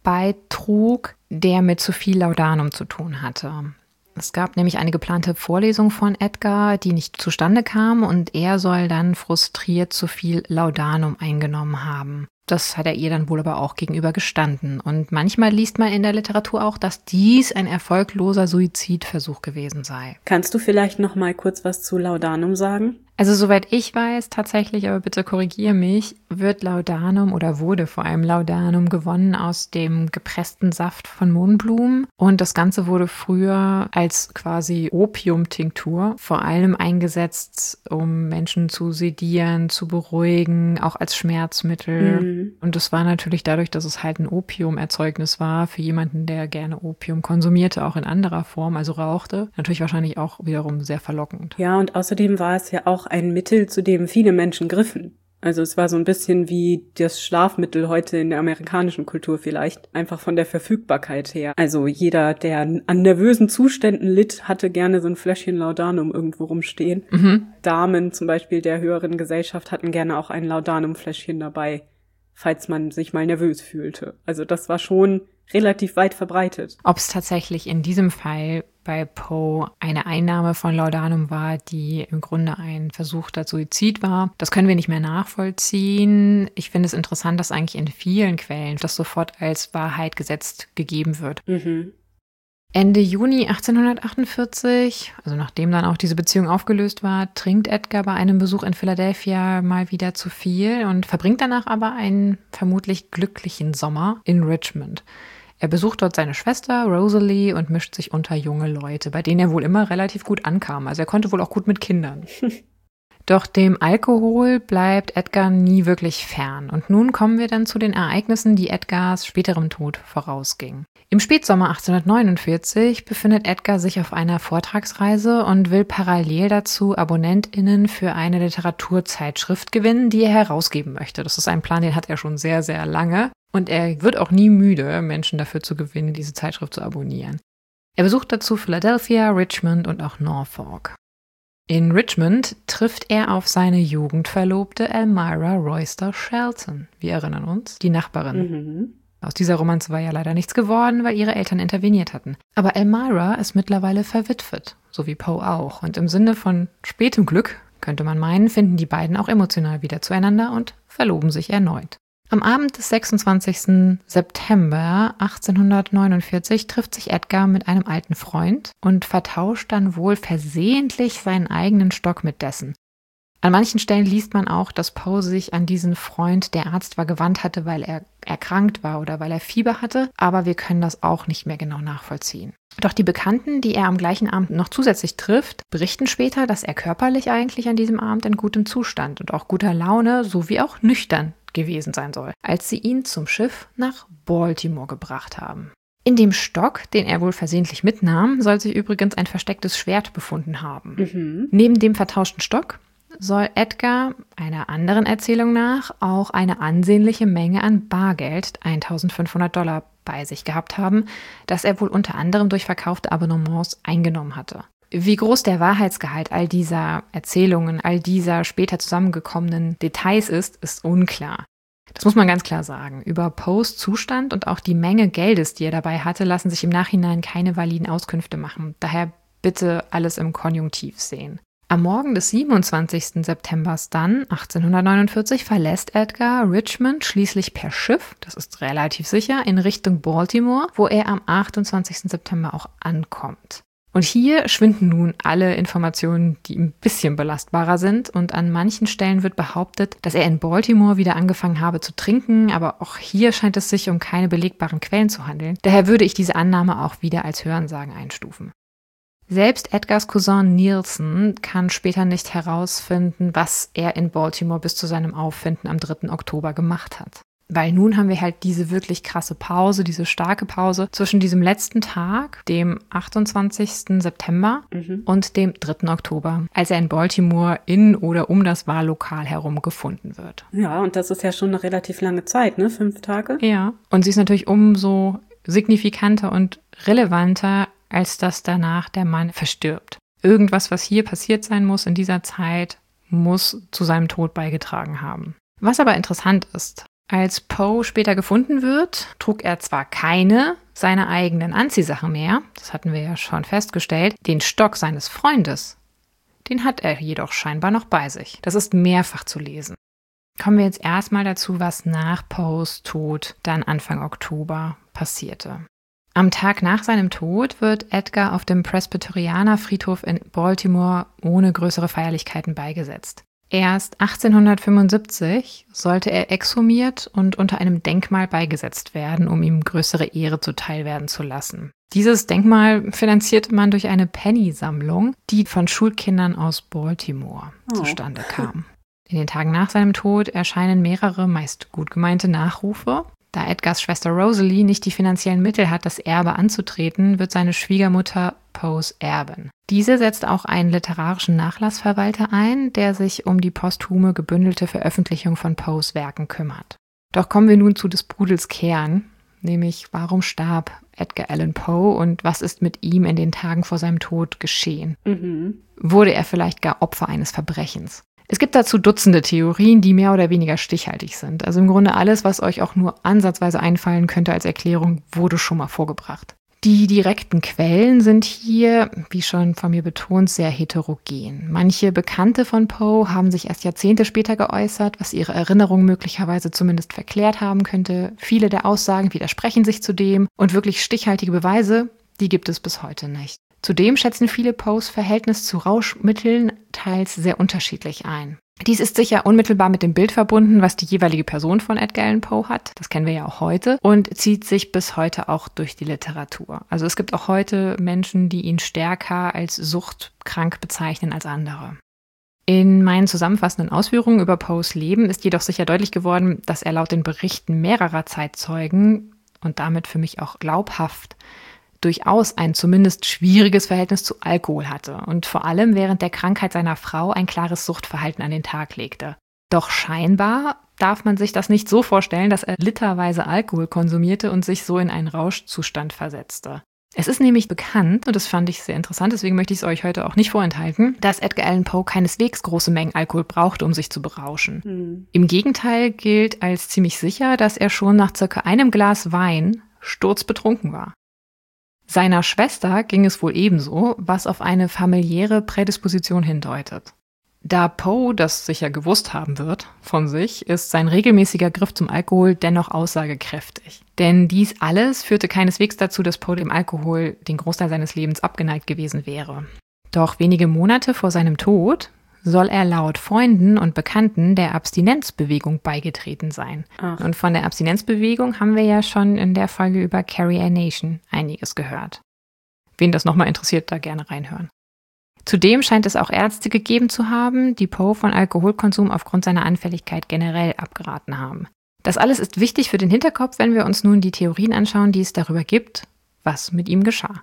beitrug, der mit zu viel Laudanum zu tun hatte. Es gab nämlich eine geplante Vorlesung von Edgar, die nicht zustande kam und er soll dann frustriert zu viel Laudanum eingenommen haben. Das hat er ihr dann wohl aber auch gegenüber gestanden. Und manchmal liest man in der Literatur auch, dass dies ein erfolgloser Suizidversuch gewesen sei. Kannst du vielleicht noch mal kurz was zu Laudanum sagen? Also soweit ich weiß, tatsächlich, aber bitte korrigiere mich, wird Laudanum oder wurde vor allem Laudanum gewonnen aus dem gepressten Saft von Mohnblumen. Und das Ganze wurde früher als quasi Opiumtinktur vor allem eingesetzt, um Menschen zu sedieren, zu beruhigen, auch als Schmerzmittel. Und das war natürlich dadurch, dass es halt ein Opiumerzeugnis war für jemanden, der gerne Opium konsumierte, auch in anderer Form, also rauchte, natürlich wahrscheinlich auch wiederum sehr verlockend. Ja, und außerdem war es ja auch ein Mittel, zu dem viele Menschen griffen. Also es war so ein bisschen wie das Schlafmittel heute in der amerikanischen Kultur vielleicht, einfach von der Verfügbarkeit her. Also jeder, der an nervösen Zuständen litt, hatte gerne so ein Fläschchen Laudanum irgendwo rumstehen. Damen zum Beispiel der höheren Gesellschaft hatten gerne auch ein Laudanum-Fläschchen dabei, falls man sich mal nervös fühlte. Also das war schon relativ weit verbreitet. Ob es tatsächlich in diesem Fall bei Poe eine Einnahme von Laudanum war, die im Grunde ein versuchter Suizid war, das können wir nicht mehr nachvollziehen. Ich finde es interessant, dass eigentlich in vielen Quellen das sofort als Wahrheit gesetzt gegeben wird. Ende Juni 1848, also nachdem dann auch diese Beziehung aufgelöst war, trinkt Edgar bei einem Besuch in Philadelphia mal wieder zu viel und verbringt danach aber einen vermutlich glücklichen Sommer in Richmond. Er besucht dort seine Schwester Rosalie und mischt sich unter junge Leute, bei denen er wohl immer relativ gut ankam. Also er konnte wohl auch gut mit Kindern. Doch dem Alkohol bleibt Edgar nie wirklich fern. Und nun kommen wir dann zu den Ereignissen, die Edgars späterem Tod vorausgingen. Im Spätsommer 1849 befindet Edgar sich auf einer Vortragsreise und will parallel dazu AbonnentInnen für eine Literaturzeitschrift gewinnen, die er herausgeben möchte. Das ist ein Plan, den hat er schon sehr, sehr lange. Und er wird auch nie müde, Menschen dafür zu gewinnen, diese Zeitschrift zu abonnieren. Er besucht dazu Philadelphia, Richmond und auch Norfolk. In Richmond trifft er auf seine Jugendverlobte Elmira Royster Shelton. Wir erinnern uns, die Nachbarin. Aus dieser Romanze war ja leider nichts geworden, weil ihre Eltern interveniert hatten. Aber Elmira ist mittlerweile verwitwet, so wie Poe auch. Und im Sinne von spätem Glück, könnte man meinen, finden die beiden auch emotional wieder zueinander und verloben sich erneut. Am Abend des 26. September 1849 trifft sich Edgar mit einem alten Freund und vertauscht dann wohl versehentlich seinen eigenen Stock mit dessen. An manchen Stellen liest man auch, dass Poe sich an diesen Freund, der Arzt war, gewandt hatte, weil er erkrankt war oder weil er Fieber hatte, aber wir können das auch nicht mehr genau nachvollziehen. Doch die Bekannten, die er am gleichen Abend noch zusätzlich trifft, berichten später, dass er körperlich eigentlich an diesem Abend in gutem Zustand und auch guter Laune sowie auch nüchtern gewesen sein soll, als sie ihn zum Schiff nach Baltimore gebracht haben. In dem Stock, den er wohl versehentlich mitnahm, soll sich übrigens ein verstecktes Schwert befunden haben. Neben dem vertauschten Stock soll Edgar, einer anderen Erzählung nach, auch eine ansehnliche Menge an Bargeld, $1.500, bei sich gehabt haben, das er wohl unter anderem durch verkaufte Abonnements eingenommen hatte. Wie groß der Wahrheitsgehalt all dieser Erzählungen, all dieser später zusammengekommenen Details ist unklar. Das muss man ganz klar sagen. Über Poes Zustand und auch die Menge Geldes, die er dabei hatte, lassen sich im Nachhinein keine validen Auskünfte machen. Daher bitte alles im Konjunktiv sehen. Am Morgen des 27. September dann, 1849, verlässt Edgar Richmond schließlich per Schiff, das ist relativ sicher, in Richtung Baltimore, wo er am 28. September auch ankommt. Und hier schwinden nun alle Informationen, die ein bisschen belastbarer sind. Und an manchen Stellen wird behauptet, dass er in Baltimore wieder angefangen habe zu trinken. Aber auch hier scheint es sich um keine belegbaren Quellen zu handeln. Daher würde ich diese Annahme auch wieder als Hörensagen einstufen. Selbst Edgars Cousin Nielsen kann später nicht herausfinden, was er in Baltimore bis zu seinem Auffinden am 3. Oktober gemacht hat. Weil nun haben wir halt diese wirklich krasse Pause, diese starke Pause zwischen diesem letzten Tag, dem 28. September und dem 3. Oktober, als er in Baltimore in oder um das Wahllokal herum gefunden wird. Ja, und das ist ja schon eine relativ lange Zeit, ne? 5 Tage? Ja, und sie ist natürlich umso signifikanter und relevanter, als dass danach der Mann verstirbt. Irgendwas, was hier passiert sein muss in dieser Zeit, muss zu seinem Tod beigetragen haben. Was aber interessant ist, als Poe später gefunden wird, trug er zwar keine seiner eigenen Anziehsachen mehr, das hatten wir ja schon festgestellt, den Stock seines Freundes, den hat er jedoch scheinbar noch bei sich. Das ist mehrfach zu lesen. Kommen wir jetzt erstmal dazu, was nach Poes Tod dann Anfang Oktober passierte. Am Tag nach seinem Tod wird Edgar auf dem Presbyterianer-Friedhof in Baltimore ohne größere Feierlichkeiten beigesetzt. Erst 1875 sollte er exhumiert und unter einem Denkmal beigesetzt werden, um ihm größere Ehre zuteil werden zu lassen. Dieses Denkmal finanzierte man durch eine Penny-Sammlung, die von Schulkindern aus Baltimore zustande kam. In den Tagen nach seinem Tod erscheinen mehrere, meist gut gemeinte Nachrufe. Da Edgars Schwester Rosalie nicht die finanziellen Mittel hat, das Erbe anzutreten, wird seine Schwiegermutter Poes Erbin. Diese setzt auch einen literarischen Nachlassverwalter ein, der sich um die posthume gebündelte Veröffentlichung von Poes Werken kümmert. Doch kommen wir nun zu des Pudels Kern, nämlich warum starb Edgar Allan Poe und was ist mit ihm in den Tagen vor seinem Tod geschehen? Wurde er vielleicht gar Opfer eines Verbrechens? Es gibt dazu Dutzende Theorien, die mehr oder weniger stichhaltig sind. Also im Grunde alles, was euch auch nur ansatzweise einfallen könnte als Erklärung, wurde schon mal vorgebracht. Die direkten Quellen sind hier, wie schon von mir betont, sehr heterogen. Manche Bekannte von Poe haben sich erst Jahrzehnte später geäußert, was ihre Erinnerung möglicherweise zumindest verklärt haben könnte. Viele der Aussagen widersprechen sich zudem und wirklich stichhaltige Beweise, die gibt es bis heute nicht. Zudem schätzen viele Poes Verhältnis zu Rauschmitteln teils sehr unterschiedlich ein. Dies ist sicher unmittelbar mit dem Bild verbunden, was die jeweilige Person von Edgar Allan Poe hat. Das kennen wir ja auch heute und zieht sich bis heute auch durch die Literatur. Also es gibt auch heute Menschen, die ihn stärker als suchtkrank bezeichnen als andere. In meinen zusammenfassenden Ausführungen über Poes Leben ist jedoch sicher deutlich geworden, dass er laut den Berichten mehrerer Zeitzeugen und damit für mich auch glaubhaft durchaus ein zumindest schwieriges Verhältnis zu Alkohol hatte und vor allem während der Krankheit seiner Frau ein klares Suchtverhalten an den Tag legte. Doch scheinbar darf man sich das nicht so vorstellen, dass er literweise Alkohol konsumierte und sich so in einen Rauschzustand versetzte. Es ist nämlich bekannt, und das fand ich sehr interessant, deswegen möchte ich es euch heute auch nicht vorenthalten, dass Edgar Allan Poe keineswegs große Mengen Alkohol brauchte, um sich zu berauschen. Im Gegenteil gilt als ziemlich sicher, dass er schon nach circa einem Glas Wein sturzbetrunken war. Seiner Schwester ging es wohl ebenso, was auf eine familiäre Prädisposition hindeutet. Da Poe das sicher gewusst haben wird von sich, ist sein regelmäßiger Griff zum Alkohol dennoch aussagekräftig. Denn dies alles führte keineswegs dazu, dass Poe dem Alkohol den Großteil seines Lebens abgeneigt gewesen wäre. Doch wenige Monate vor seinem Tod soll er laut Freunden und Bekannten der Abstinenzbewegung beigetreten sein. Und von der Abstinenzbewegung haben wir ja schon in der Folge über Carrie A. Nation einiges gehört. Wen das nochmal interessiert, da gerne reinhören. Zudem scheint es auch Ärzte gegeben zu haben, die Poe von Alkoholkonsum aufgrund seiner Anfälligkeit generell abgeraten haben. Das alles ist wichtig für den Hinterkopf, wenn wir uns nun die Theorien anschauen, die es darüber gibt, was mit ihm geschah.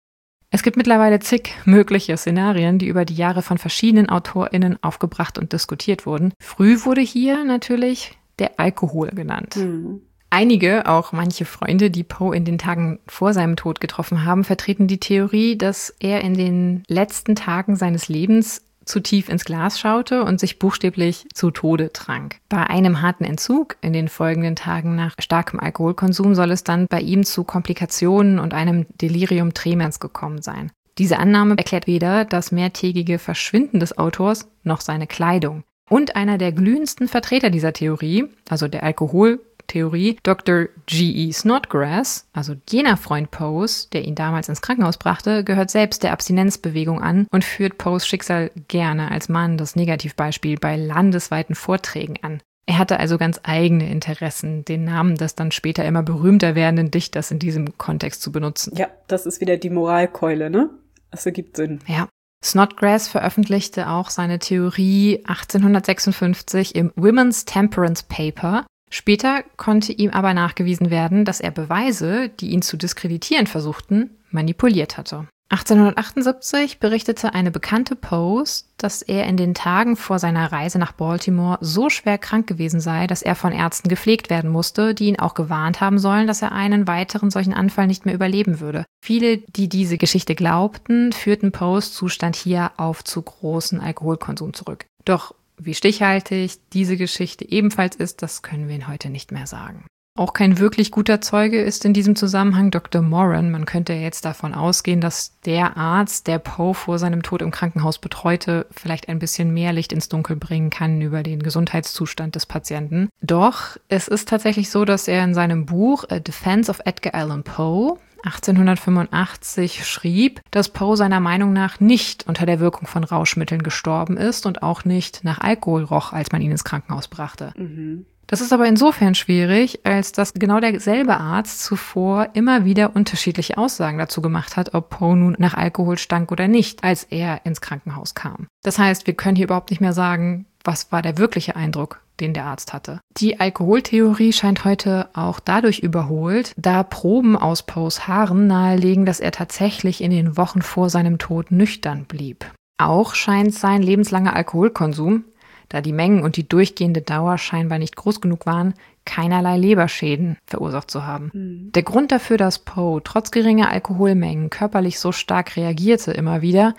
Es gibt mittlerweile zig mögliche Szenarien, die über die Jahre von verschiedenen AutorInnen aufgebracht und diskutiert wurden. Früh wurde hier natürlich der Alkohol genannt. Einige, auch manche Freunde, die Poe in den Tagen vor seinem Tod getroffen haben, vertreten die Theorie, dass er in den letzten Tagen seines Lebens zu tief ins Glas schaute und sich buchstäblich zu Tode trank. Bei einem harten Entzug in den folgenden Tagen nach starkem Alkoholkonsum soll es dann bei ihm zu Komplikationen und einem Delirium tremens gekommen sein. Diese Annahme erklärt weder das mehrtägige Verschwinden des Autors noch seine Kleidung. Und einer der glühendsten Vertreter dieser Theorie, also der Alkoholtheorie, Dr. G.E. Snodgrass, also jener Freund Poes, der ihn damals ins Krankenhaus brachte, gehört selbst der Abstinenzbewegung an und führt Poes Schicksal gerne als mahnendes Negativbeispiel bei landesweiten Vorträgen an. Er hatte also ganz eigene Interessen, den Namen des dann später immer berühmter werdenden Dichters in diesem Kontext zu benutzen. Ja, das ist wieder die Moralkeule, ne? Das ergibt Sinn. Ja. Snodgrass veröffentlichte auch seine Theorie 1856 im Women's Temperance Paper. Später konnte ihm aber nachgewiesen werden, dass er Beweise, die ihn zu diskreditieren versuchten, manipuliert hatte. 1878 berichtete eine bekannte Poes, dass er in den Tagen vor seiner Reise nach Baltimore so schwer krank gewesen sei, dass er von Ärzten gepflegt werden musste, die ihn auch gewarnt haben sollen, dass er einen weiteren solchen Anfall nicht mehr überleben würde. Viele, die diese Geschichte glaubten, führten Poes Zustand hier auf zu großen Alkoholkonsum zurück. Doch wie stichhaltig diese Geschichte ebenfalls ist, das können wir ihn heute nicht mehr sagen. Auch kein wirklich guter Zeuge ist in diesem Zusammenhang Dr. Moran. Man könnte jetzt davon ausgehen, dass der Arzt, der Poe vor seinem Tod im Krankenhaus betreute, vielleicht ein bisschen mehr Licht ins Dunkel bringen kann über den Gesundheitszustand des Patienten. Doch es ist tatsächlich so, dass er in seinem Buch A Defense of Edgar Allan Poe 1885 schrieb, dass Poe seiner Meinung nach nicht unter der Wirkung von Rauschmitteln gestorben ist und auch nicht nach Alkohol roch, als man ihn ins Krankenhaus brachte. Das ist aber insofern schwierig, als dass genau derselbe Arzt zuvor immer wieder unterschiedliche Aussagen dazu gemacht hat, ob Poe nun nach Alkohol stank oder nicht, als er ins Krankenhaus kam. Das heißt, wir können hier überhaupt nicht mehr sagen, was war der wirkliche Eindruck, den der Arzt hatte. Die Alkoholtheorie scheint heute auch dadurch überholt, da Proben aus Poes Haaren nahelegen, dass er tatsächlich in den Wochen vor seinem Tod nüchtern blieb. Auch scheint sein lebenslanger Alkoholkonsum, da die Mengen und die durchgehende Dauer scheinbar nicht groß genug waren, keinerlei Leberschäden verursacht zu haben. Der Grund dafür, dass Poe trotz geringer Alkoholmengen körperlich so stark reagierte immer wieder,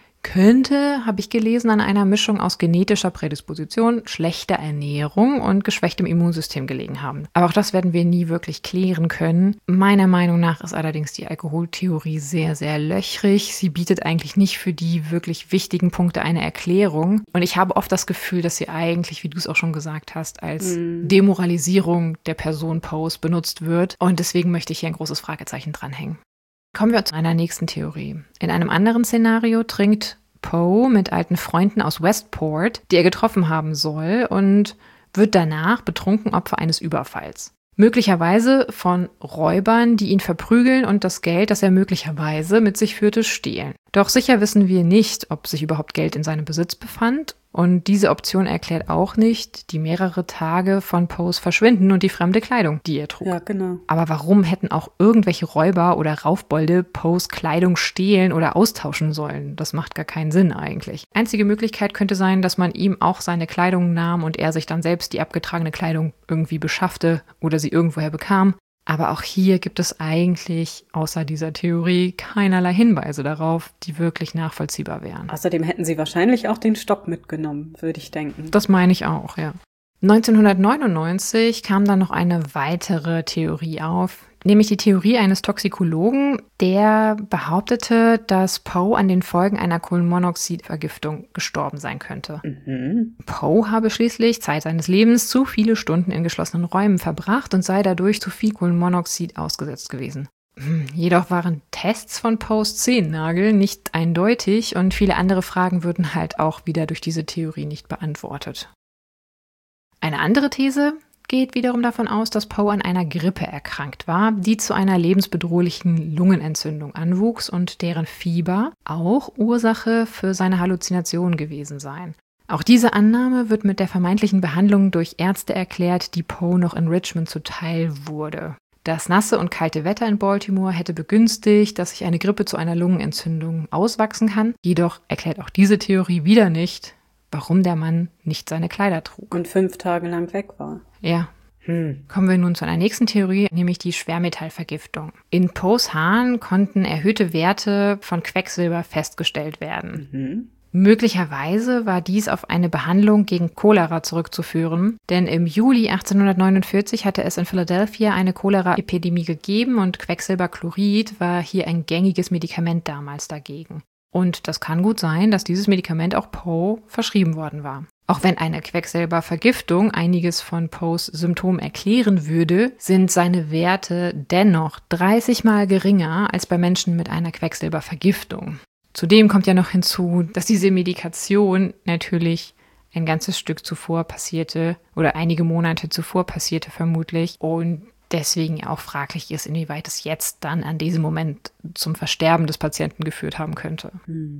könnte, habe ich gelesen, an einer Mischung aus genetischer Prädisposition, schlechter Ernährung und geschwächtem Immunsystem gelegen haben. Aber auch das werden wir nie wirklich klären können. Meiner Meinung nach ist allerdings die Alkoholtheorie sehr, sehr löchrig. Sie bietet eigentlich nicht für die wirklich wichtigen Punkte eine Erklärung. Und ich habe oft das Gefühl, dass sie eigentlich, wie du es auch schon gesagt hast, als Demoralisierung der Person Poes benutzt wird. Und deswegen möchte ich hier ein großes Fragezeichen dranhängen. Kommen wir zu einer nächsten Theorie. In einem anderen Szenario trinkt Poe mit alten Freunden aus Westport, die er getroffen haben soll, und wird danach betrunken Opfer eines Überfalls. Möglicherweise von Räubern, die ihn verprügeln und das Geld, das er möglicherweise mit sich führte, stehlen. Doch sicher wissen wir nicht, ob sich überhaupt Geld in seinem Besitz befand. Und diese Option erklärt auch nicht die mehrere Tage von Poes Verschwinden und die fremde Kleidung, die er trug. Ja, genau. Aber warum hätten auch irgendwelche Räuber oder Raufbolde Poes Kleidung stehlen oder austauschen sollen? Das macht gar keinen Sinn eigentlich. Einzige Möglichkeit könnte sein, dass man ihm auch seine Kleidung nahm und er sich dann selbst die abgetragene Kleidung irgendwie beschaffte oder sie irgendwoher bekam. Aber auch hier gibt es eigentlich außer dieser Theorie keinerlei Hinweise darauf, die wirklich nachvollziehbar wären. Außerdem hätten sie wahrscheinlich auch den Stock mitgenommen, würde ich denken. Das meine ich auch, ja. 1999 kam dann noch eine weitere Theorie auf, nämlich die Theorie eines Toxikologen, der behauptete, dass Poe an den Folgen einer Kohlenmonoxidvergiftung gestorben sein könnte. Poe habe schließlich Zeit seines Lebens zu viele Stunden in geschlossenen Räumen verbracht und sei dadurch zu viel Kohlenmonoxid ausgesetzt gewesen. Jedoch waren Tests von Poes Zehennagel nicht eindeutig und viele andere Fragen würden halt auch wieder durch diese Theorie nicht beantwortet. Eine andere These geht wiederum davon aus, dass Poe an einer Grippe erkrankt war, die zu einer lebensbedrohlichen Lungenentzündung anwuchs und deren Fieber auch Ursache für seine Halluzinationen gewesen seien. Auch diese Annahme wird mit der vermeintlichen Behandlung durch Ärzte erklärt, die Poe noch in Richmond zuteil wurde. Das nasse und kalte Wetter in Baltimore hätte begünstigt, dass sich eine Grippe zu einer Lungenentzündung auswachsen kann. Jedoch erklärt auch diese Theorie wieder nicht, warum der Mann nicht seine Kleider trug. Und 5 Tage lang weg war. Ja. Kommen wir nun zu einer nächsten Theorie, nämlich die Schwermetallvergiftung. In Poes Haaren konnten erhöhte Werte von Quecksilber festgestellt werden. Möglicherweise war dies auf eine Behandlung gegen Cholera zurückzuführen, denn im Juli 1849 hatte es in Philadelphia eine Cholera-Epidemie gegeben und Quecksilberchlorid war hier ein gängiges Medikament damals dagegen. Und das kann gut sein, dass dieses Medikament auch Poe verschrieben worden war. Auch wenn eine Quecksilbervergiftung einiges von Poes Symptomen erklären würde, sind seine Werte dennoch 30 Mal geringer als bei Menschen mit einer Quecksilbervergiftung. Zudem kommt ja noch hinzu, dass diese Medikation natürlich ein ganzes Stück zuvor passierte oder einige Monate zuvor passierte vermutlich und deswegen auch fraglich ist, inwieweit es jetzt dann an diesem Moment zum Versterben des Patienten geführt haben könnte.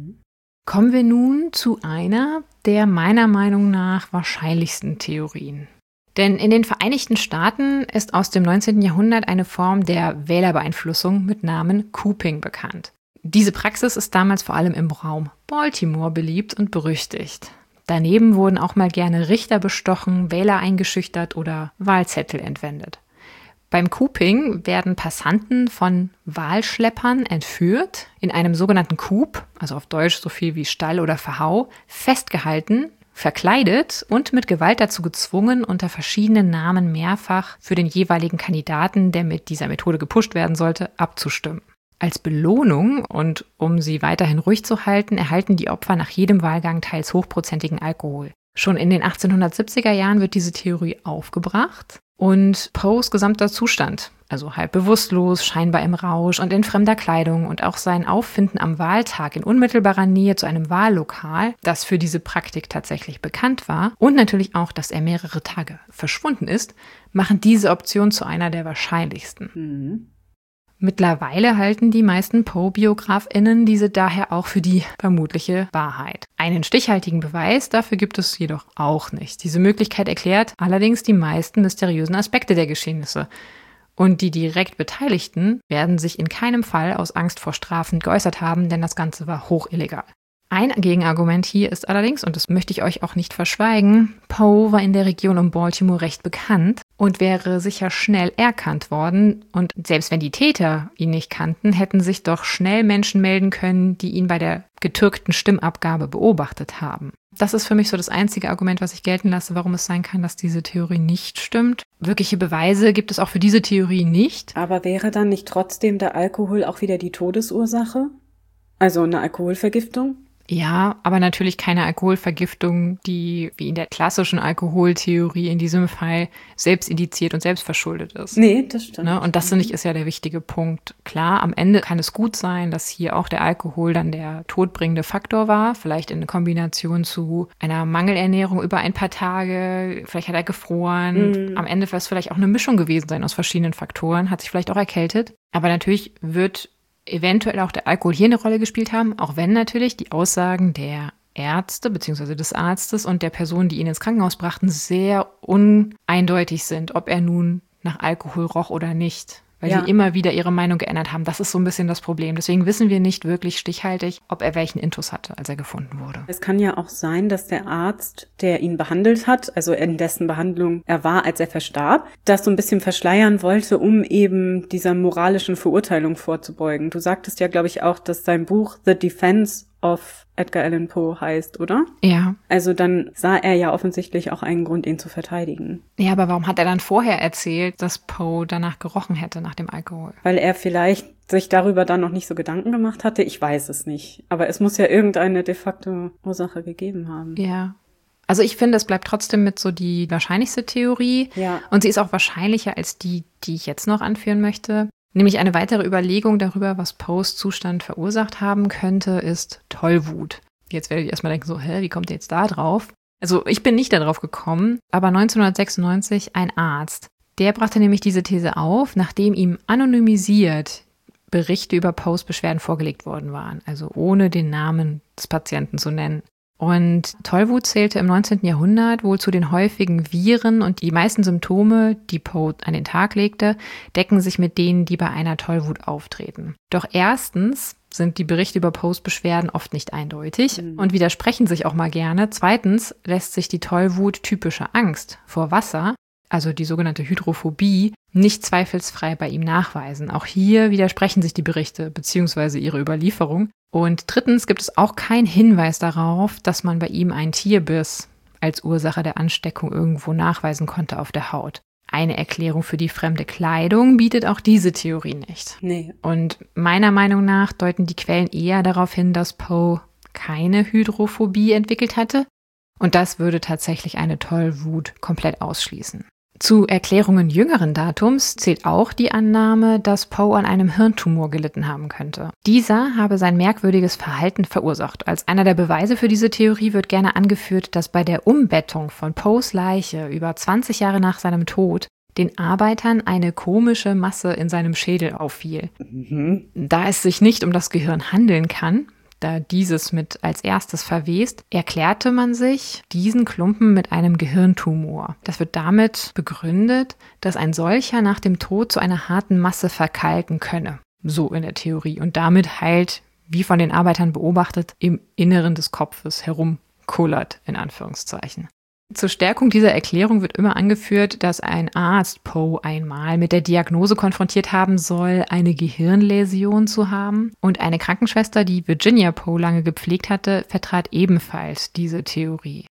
Kommen wir nun zu einer der meiner Meinung nach wahrscheinlichsten Theorien. Denn in den Vereinigten Staaten ist aus dem 19. Jahrhundert eine Form der Wählerbeeinflussung mit Namen Cooping bekannt. Diese Praxis ist damals vor allem im Raum Baltimore beliebt und berüchtigt. Daneben wurden auch mal gerne Richter bestochen, Wähler eingeschüchtert oder Wahlzettel entwendet. Beim Cooping werden Passanten von Wahlschleppern entführt, in einem sogenannten Coop, also auf Deutsch so viel wie Stall oder Verhau, festgehalten, verkleidet und mit Gewalt dazu gezwungen, unter verschiedenen Namen mehrfach für den jeweiligen Kandidaten, der mit dieser Methode gepusht werden sollte, abzustimmen. Als Belohnung und um sie weiterhin ruhig zu halten, erhalten die Opfer nach jedem Wahlgang teils hochprozentigen Alkohol. Schon in den 1870er Jahren wird diese Theorie aufgebracht und Poes gesamter Zustand, also halb bewusstlos, scheinbar im Rausch und in fremder Kleidung und auch sein Auffinden am Wahltag in unmittelbarer Nähe zu einem Wahllokal, das für diese Praktik tatsächlich bekannt war, und natürlich auch, dass er mehrere Tage verschwunden ist, machen diese Option zu einer der wahrscheinlichsten. Mittlerweile halten die meisten Poe-BiografInnen diese daher auch für die vermutliche Wahrheit. Einen stichhaltigen Beweis dafür gibt es jedoch auch nicht. Diese Möglichkeit erklärt allerdings die meisten mysteriösen Aspekte der Geschehnisse. Und die direkt Beteiligten werden sich in keinem Fall aus Angst vor Strafen geäußert haben, denn das Ganze war hochillegal. Ein Gegenargument hier ist allerdings, und das möchte ich euch auch nicht verschweigen, Poe war in der Region um Baltimore recht bekannt und wäre sicher schnell erkannt worden. Und selbst wenn die Täter ihn nicht kannten, hätten sich doch schnell Menschen melden können, die ihn bei der getürkten Stimmabgabe beobachtet haben. Das ist für mich so das einzige Argument, was ich gelten lasse, warum es sein kann, dass diese Theorie nicht stimmt. Wirkliche Beweise gibt es auch für diese Theorie nicht. Aber wäre dann nicht trotzdem der Alkohol auch wieder die Todesursache? Also eine Alkoholvergiftung? Ja, aber natürlich keine Alkoholvergiftung, die wie in der klassischen Alkoholtheorie in diesem Fall selbst indiziert und selbst verschuldet ist. Nee, das stimmt. Ne? Und das, finde ich, ist ja der wichtige Punkt. Klar, am Ende kann es gut sein, dass hier auch der Alkohol dann der todbringende Faktor war, vielleicht in Kombination zu einer Mangelernährung über ein paar Tage, vielleicht hat er gefroren. Am Ende wird es vielleicht auch eine Mischung gewesen sein aus verschiedenen Faktoren, hat sich vielleicht auch erkältet. Aber natürlich wird eventuell auch der Alkohol hier eine Rolle gespielt haben, auch wenn natürlich die Aussagen der Ärzte bzw. des Arztes und der Person, die ihn ins Krankenhaus brachten, sehr uneindeutig sind, ob er nun nach Alkohol roch oder nicht. Weil sie immer wieder ihre Meinung geändert haben. Das ist so ein bisschen das Problem. Deswegen wissen wir nicht wirklich stichhaltig, ob er welchen Intus hatte, als er gefunden wurde. Es kann ja auch sein, dass der Arzt, der ihn behandelt hat, also in dessen Behandlung er war, als er verstarb, das so ein bisschen verschleiern wollte, um eben dieser moralischen Verurteilung vorzubeugen. Du sagtest ja, glaube ich, auch, dass sein Buch The Defense of Edgar Allan Poe heißt, oder? Ja. Also dann sah er ja offensichtlich auch einen Grund, ihn zu verteidigen. Ja, aber warum hat er dann vorher erzählt, dass Poe danach gerochen hätte, nach dem Alkohol? Weil er vielleicht sich darüber dann noch nicht so Gedanken gemacht hatte. Ich weiß es nicht. Aber es muss ja irgendeine de facto Ursache gegeben haben. Ja. Also ich finde, es bleibt trotzdem mit so die wahrscheinlichste Theorie. Ja. Und sie ist auch wahrscheinlicher als die ich jetzt noch anführen möchte. Nämlich eine weitere Überlegung darüber, was Poes Zustand verursacht haben könnte, ist Tollwut. Jetzt werdet ihr erstmal denken so, wie kommt ihr jetzt da drauf? Also ich bin nicht darauf gekommen, aber 1996 ein Arzt, der brachte nämlich diese These auf, nachdem ihm anonymisiert Berichte über Poes Beschwerden vorgelegt worden waren, also ohne den Namen des Patienten zu nennen. Und Tollwut zählte im 19. Jahrhundert wohl zu den häufigen Viren und die meisten Symptome, die Poe an den Tag legte, decken sich mit denen, die bei einer Tollwut auftreten. Doch erstens sind die Berichte über Poes Beschwerden oft nicht eindeutig und widersprechen sich auch mal gerne. Zweitens lässt sich die Tollwut typische Angst vor Wasser, also die sogenannte Hydrophobie, nicht zweifelsfrei bei ihm nachweisen. Auch hier widersprechen sich die Berichte bzw. ihre Überlieferung. Und drittens gibt es auch keinen Hinweis darauf, dass man bei ihm einen Tierbiss als Ursache der Ansteckung irgendwo nachweisen konnte auf der Haut. Eine Erklärung für die fremde Kleidung bietet auch diese Theorie nicht. Nee. Und meiner Meinung nach deuten die Quellen eher darauf hin, dass Poe keine Hydrophobie entwickelt hatte. Und das würde tatsächlich eine Tollwut komplett ausschließen. Zu Erklärungen jüngeren Datums zählt auch die Annahme, dass Poe an einem Hirntumor gelitten haben könnte. Dieser habe sein merkwürdiges Verhalten verursacht. Als einer der Beweise für diese Theorie wird gerne angeführt, dass bei der Umbettung von Poes Leiche über 20 Jahre nach seinem Tod den Arbeitern eine komische Masse in seinem Schädel auffiel. Da es sich nicht um das Gehirn handeln kann, da dieses mit als erstes verwest, erklärte man sich diesen Klumpen mit einem Gehirntumor. Das wird damit begründet, dass ein solcher nach dem Tod zu einer harten Masse verkalken könne. So in der Theorie. Und damit halt, wie von den Arbeitern beobachtet, im Inneren des Kopfes herumkullert, in Anführungszeichen. Zur Stärkung dieser Erklärung wird immer angeführt, dass ein Arzt Poe einmal mit der Diagnose konfrontiert haben soll, eine Gehirnläsion zu haben. Und eine Krankenschwester, die Virginia Poe lange gepflegt hatte, vertrat ebenfalls diese Theorie.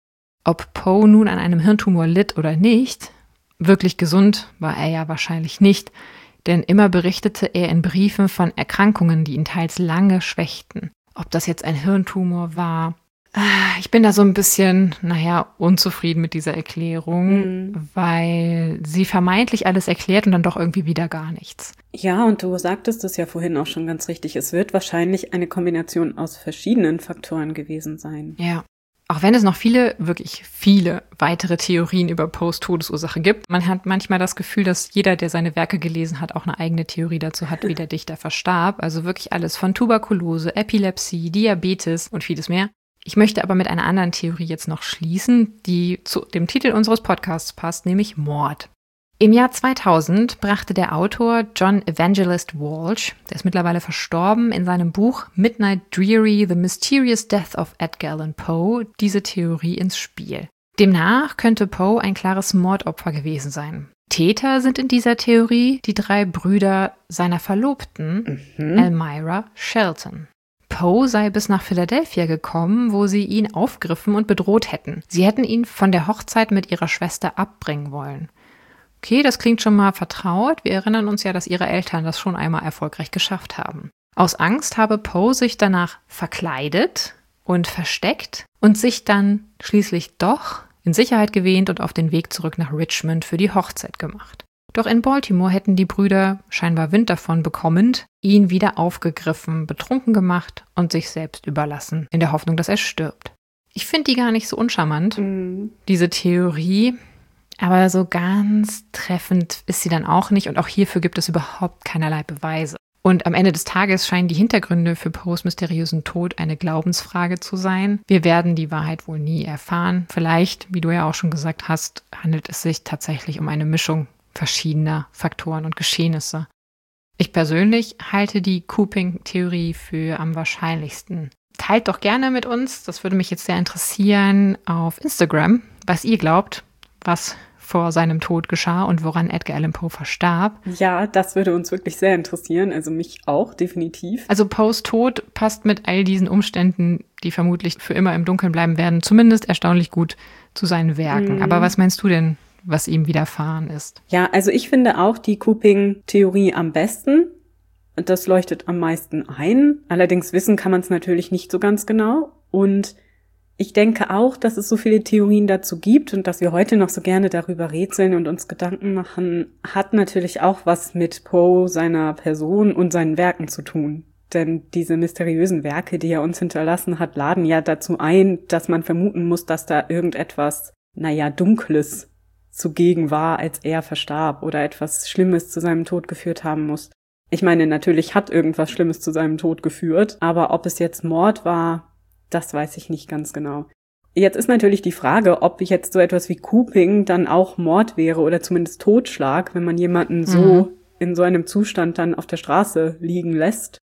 Ob Poe nun an einem Hirntumor litt oder nicht, wirklich gesund war er ja wahrscheinlich nicht, denn immer berichtete er in Briefen von Erkrankungen, die ihn teils lange schwächten. Ob das jetzt ein Hirntumor war, ich bin da so ein bisschen, unzufrieden mit dieser Erklärung, weil sie vermeintlich alles erklärt und dann doch irgendwie wieder gar nichts. Ja, und du sagtest es ja vorhin auch schon ganz richtig. Es wird wahrscheinlich eine Kombination aus verschiedenen Faktoren gewesen sein. Ja. Auch wenn es noch wirklich viele weitere Theorien über Poes Todesursache gibt. Man hat manchmal das Gefühl, dass jeder, der seine Werke gelesen hat, auch eine eigene Theorie dazu hat, wie der Dichter verstarb. Also wirklich alles von Tuberkulose, Epilepsie, Diabetes und vieles mehr. Ich möchte aber mit einer anderen Theorie jetzt noch schließen, die zu dem Titel unseres Podcasts passt, nämlich Mord. Im Jahr 2000 brachte der Autor John Evangelist Walsh, der ist mittlerweile verstorben, in seinem Buch Midnight Dreary, The Mysterious Death of Edgar Allan Poe diese Theorie ins Spiel. Demnach könnte Poe ein klares Mordopfer gewesen sein. Täter sind in dieser Theorie die 3 Brüder seiner Verlobten, Elmira Shelton. Poe sei bis nach Philadelphia gekommen, wo sie ihn aufgriffen und bedroht hätten. Sie hätten ihn von der Hochzeit mit ihrer Schwester abbringen wollen. Okay, das klingt schon mal vertraut. Wir erinnern uns ja, dass ihre Eltern das schon einmal erfolgreich geschafft haben. Aus Angst habe Poe sich danach verkleidet und versteckt und sich dann schließlich doch in Sicherheit gewähnt und auf den Weg zurück nach Richmond für die Hochzeit gemacht. Doch in Baltimore hätten die Brüder, scheinbar Wind davon bekommend, ihn wieder aufgegriffen, betrunken gemacht und sich selbst überlassen, in der Hoffnung, dass er stirbt. Ich finde die gar nicht so uncharmant, diese Theorie, aber so ganz treffend ist sie dann auch nicht und auch hierfür gibt es überhaupt keinerlei Beweise. Und am Ende des Tages scheinen die Hintergründe für Poes mysteriösen Tod eine Glaubensfrage zu sein. Wir werden die Wahrheit wohl nie erfahren. Vielleicht, wie du ja auch schon gesagt hast, handelt es sich tatsächlich um eine Mischung verschiedener Faktoren und Geschehnisse. Ich persönlich halte die Cooping-Theorie für am wahrscheinlichsten. Teilt doch gerne mit uns, das würde mich jetzt sehr interessieren, auf Instagram, was ihr glaubt, was vor seinem Tod geschah und woran Edgar Allan Poe verstarb. Ja, das würde uns wirklich sehr interessieren, also mich auch, definitiv. Also Poes Tod passt mit all diesen Umständen, die vermutlich für immer im Dunkeln bleiben werden, zumindest erstaunlich gut zu seinen Werken. Aber was meinst du denn, was ihm widerfahren ist? Ja, also ich finde auch die Cooping-Theorie am besten. Das leuchtet am meisten ein. Allerdings wissen kann man es natürlich nicht so ganz genau. Und ich denke auch, dass es so viele Theorien dazu gibt und dass wir heute noch so gerne darüber rätseln und uns Gedanken machen, hat natürlich auch was mit Poe, seiner Person und seinen Werken zu tun. Denn diese mysteriösen Werke, die er uns hinterlassen hat, laden ja dazu ein, dass man vermuten muss, dass da irgendetwas, Dunkles zugegen war, als er verstarb oder etwas Schlimmes zu seinem Tod geführt haben muss. Ich meine, natürlich hat irgendwas Schlimmes zu seinem Tod geführt, aber ob es jetzt Mord war, das weiß ich nicht ganz genau. Jetzt ist natürlich die Frage, ob jetzt so etwas wie Cooping dann auch Mord wäre oder zumindest Totschlag, wenn man jemanden so in so einem Zustand dann auf der Straße liegen lässt.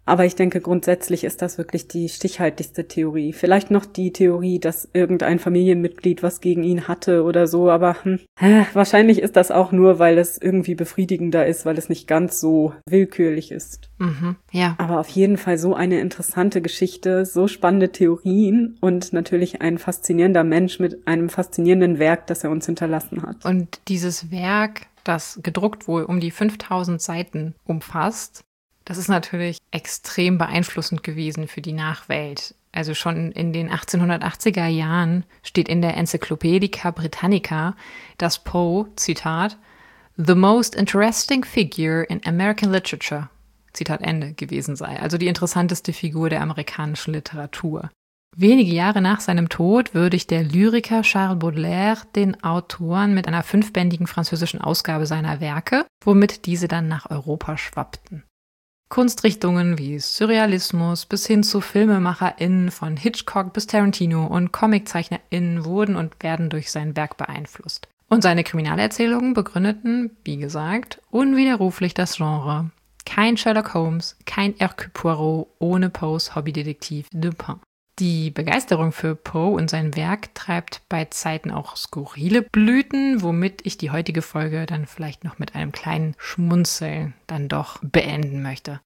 Aber ich denke, grundsätzlich ist das wirklich die stichhaltigste Theorie. Vielleicht noch die Theorie, dass irgendein Familienmitglied was gegen ihn hatte oder so, aber wahrscheinlich ist das auch nur, weil es irgendwie befriedigender ist, weil es nicht ganz so willkürlich ist. Ja. Aber auf jeden Fall so eine interessante Geschichte, so spannende Theorien und natürlich ein faszinierender Mensch mit einem faszinierenden Werk, das er uns hinterlassen hat. Und dieses Werk, das gedruckt wohl um die 5000 Seiten umfasst, das ist natürlich extrem beeinflussend gewesen für die Nachwelt. Also schon in den 1880er Jahren steht in der Encyclopædica Britannica, dass Poe, Zitat, "the most interesting figure in American literature", Zitat Ende, gewesen sei. Also die interessanteste Figur der amerikanischen Literatur. Wenige Jahre nach seinem Tod würdigt der Lyriker Charles Baudelaire den Autoren mit einer 5-bändigen französischen Ausgabe seiner Werke, womit diese dann nach Europa schwappten. Kunstrichtungen wie Surrealismus bis hin zu FilmemacherInnen von Hitchcock bis Tarantino und ComiczeichnerInnen wurden und werden durch sein Werk beeinflusst. Und seine Kriminalerzählungen begründeten, wie gesagt, unwiderruflich das Genre. Kein Sherlock Holmes, kein Hercule Poirot ohne Poes Hobbydetektiv Dupin. Die Begeisterung für Poe und sein Werk treibt bei Zeiten auch skurrile Blüten, womit ich die heutige Folge dann vielleicht noch mit einem kleinen Schmunzeln dann doch beenden möchte.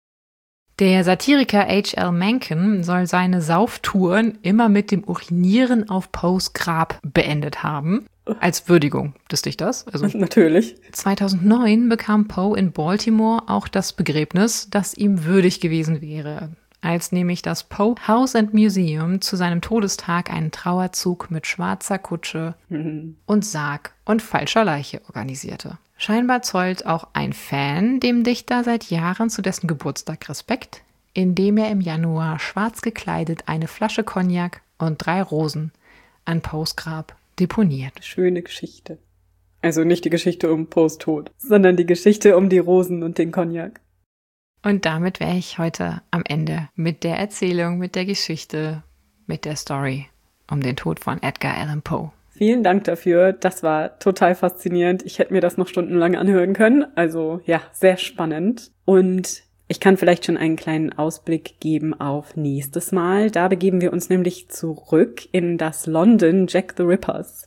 Der Satiriker H.L. Mencken soll seine Sauftouren immer mit dem Urinieren auf Poes Grab beendet haben. Als Würdigung des Dichters. Also natürlich. 2009 bekam Poe in Baltimore auch das Begräbnis, das ihm würdig gewesen wäre, als nämlich das Poe House and Museum zu seinem Todestag einen Trauerzug mit schwarzer Kutsche und Sarg und falscher Leiche organisierte. Scheinbar zollt auch ein Fan dem Dichter seit Jahren zu dessen Geburtstag Respekt, indem er im Januar schwarz gekleidet eine Flasche Cognac und 3 Rosen an Poes Grab deponiert. Schöne Geschichte. Also nicht die Geschichte um Poes Tod, sondern die Geschichte um die Rosen und den Cognac. Und damit wäre ich heute am Ende mit der Erzählung, mit der Geschichte, mit der Story um den Tod von Edgar Allan Poe. Vielen Dank dafür. Das war total faszinierend. Ich hätte mir das noch stundenlang anhören können. Also ja, sehr spannend. Und ich kann vielleicht schon einen kleinen Ausblick geben auf nächstes Mal. Da begeben wir uns nämlich zurück in das London Jack the Rippers.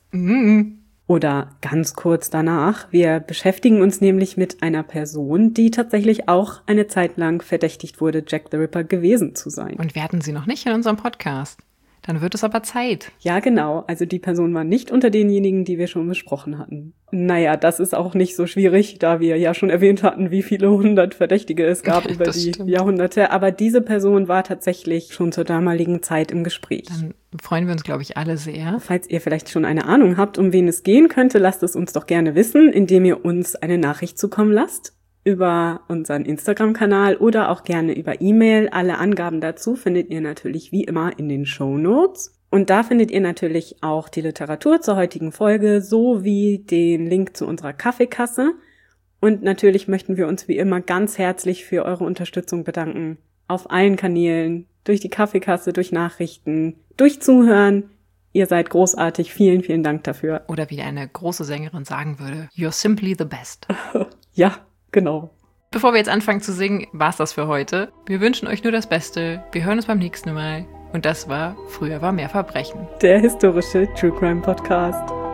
Oder ganz kurz danach. Wir beschäftigen uns nämlich mit einer Person, die tatsächlich auch eine Zeit lang verdächtigt wurde, Jack the Ripper gewesen zu sein. Und wir hatten sie noch nicht in unserem Podcast. Dann wird es aber Zeit. Ja, genau. Also die Person war nicht unter denjenigen, die wir schon besprochen hatten. Naja, das ist auch nicht so schwierig, da wir ja schon erwähnt hatten, wie viele 100 Verdächtige es gab über die Jahrhunderte. Aber diese Person war tatsächlich schon zur damaligen Zeit im Gespräch. Dann freuen wir uns, glaube ich, alle sehr. Falls ihr vielleicht schon eine Ahnung habt, um wen es gehen könnte, lasst es uns doch gerne wissen, indem ihr uns eine Nachricht zukommen lasst. Über unseren Instagram-Kanal oder auch gerne über E-Mail. Alle Angaben dazu findet ihr natürlich wie immer in den Shownotes. Und da findet ihr natürlich auch die Literatur zur heutigen Folge sowie den Link zu unserer Kaffeekasse. Und natürlich möchten wir uns wie immer ganz herzlich für eure Unterstützung bedanken. Auf allen Kanälen, durch die Kaffeekasse, durch Nachrichten, durch Zuhören. Ihr seid großartig. Vielen, vielen Dank dafür. Oder wie eine große Sängerin sagen würde, you're simply the best. Ja. Genau. Bevor wir jetzt anfangen zu singen, war's das für heute. Wir wünschen euch nur das Beste. Wir hören uns beim nächsten Mal. Und das war Früher war mehr Verbrechen. Der historische True Crime Podcast.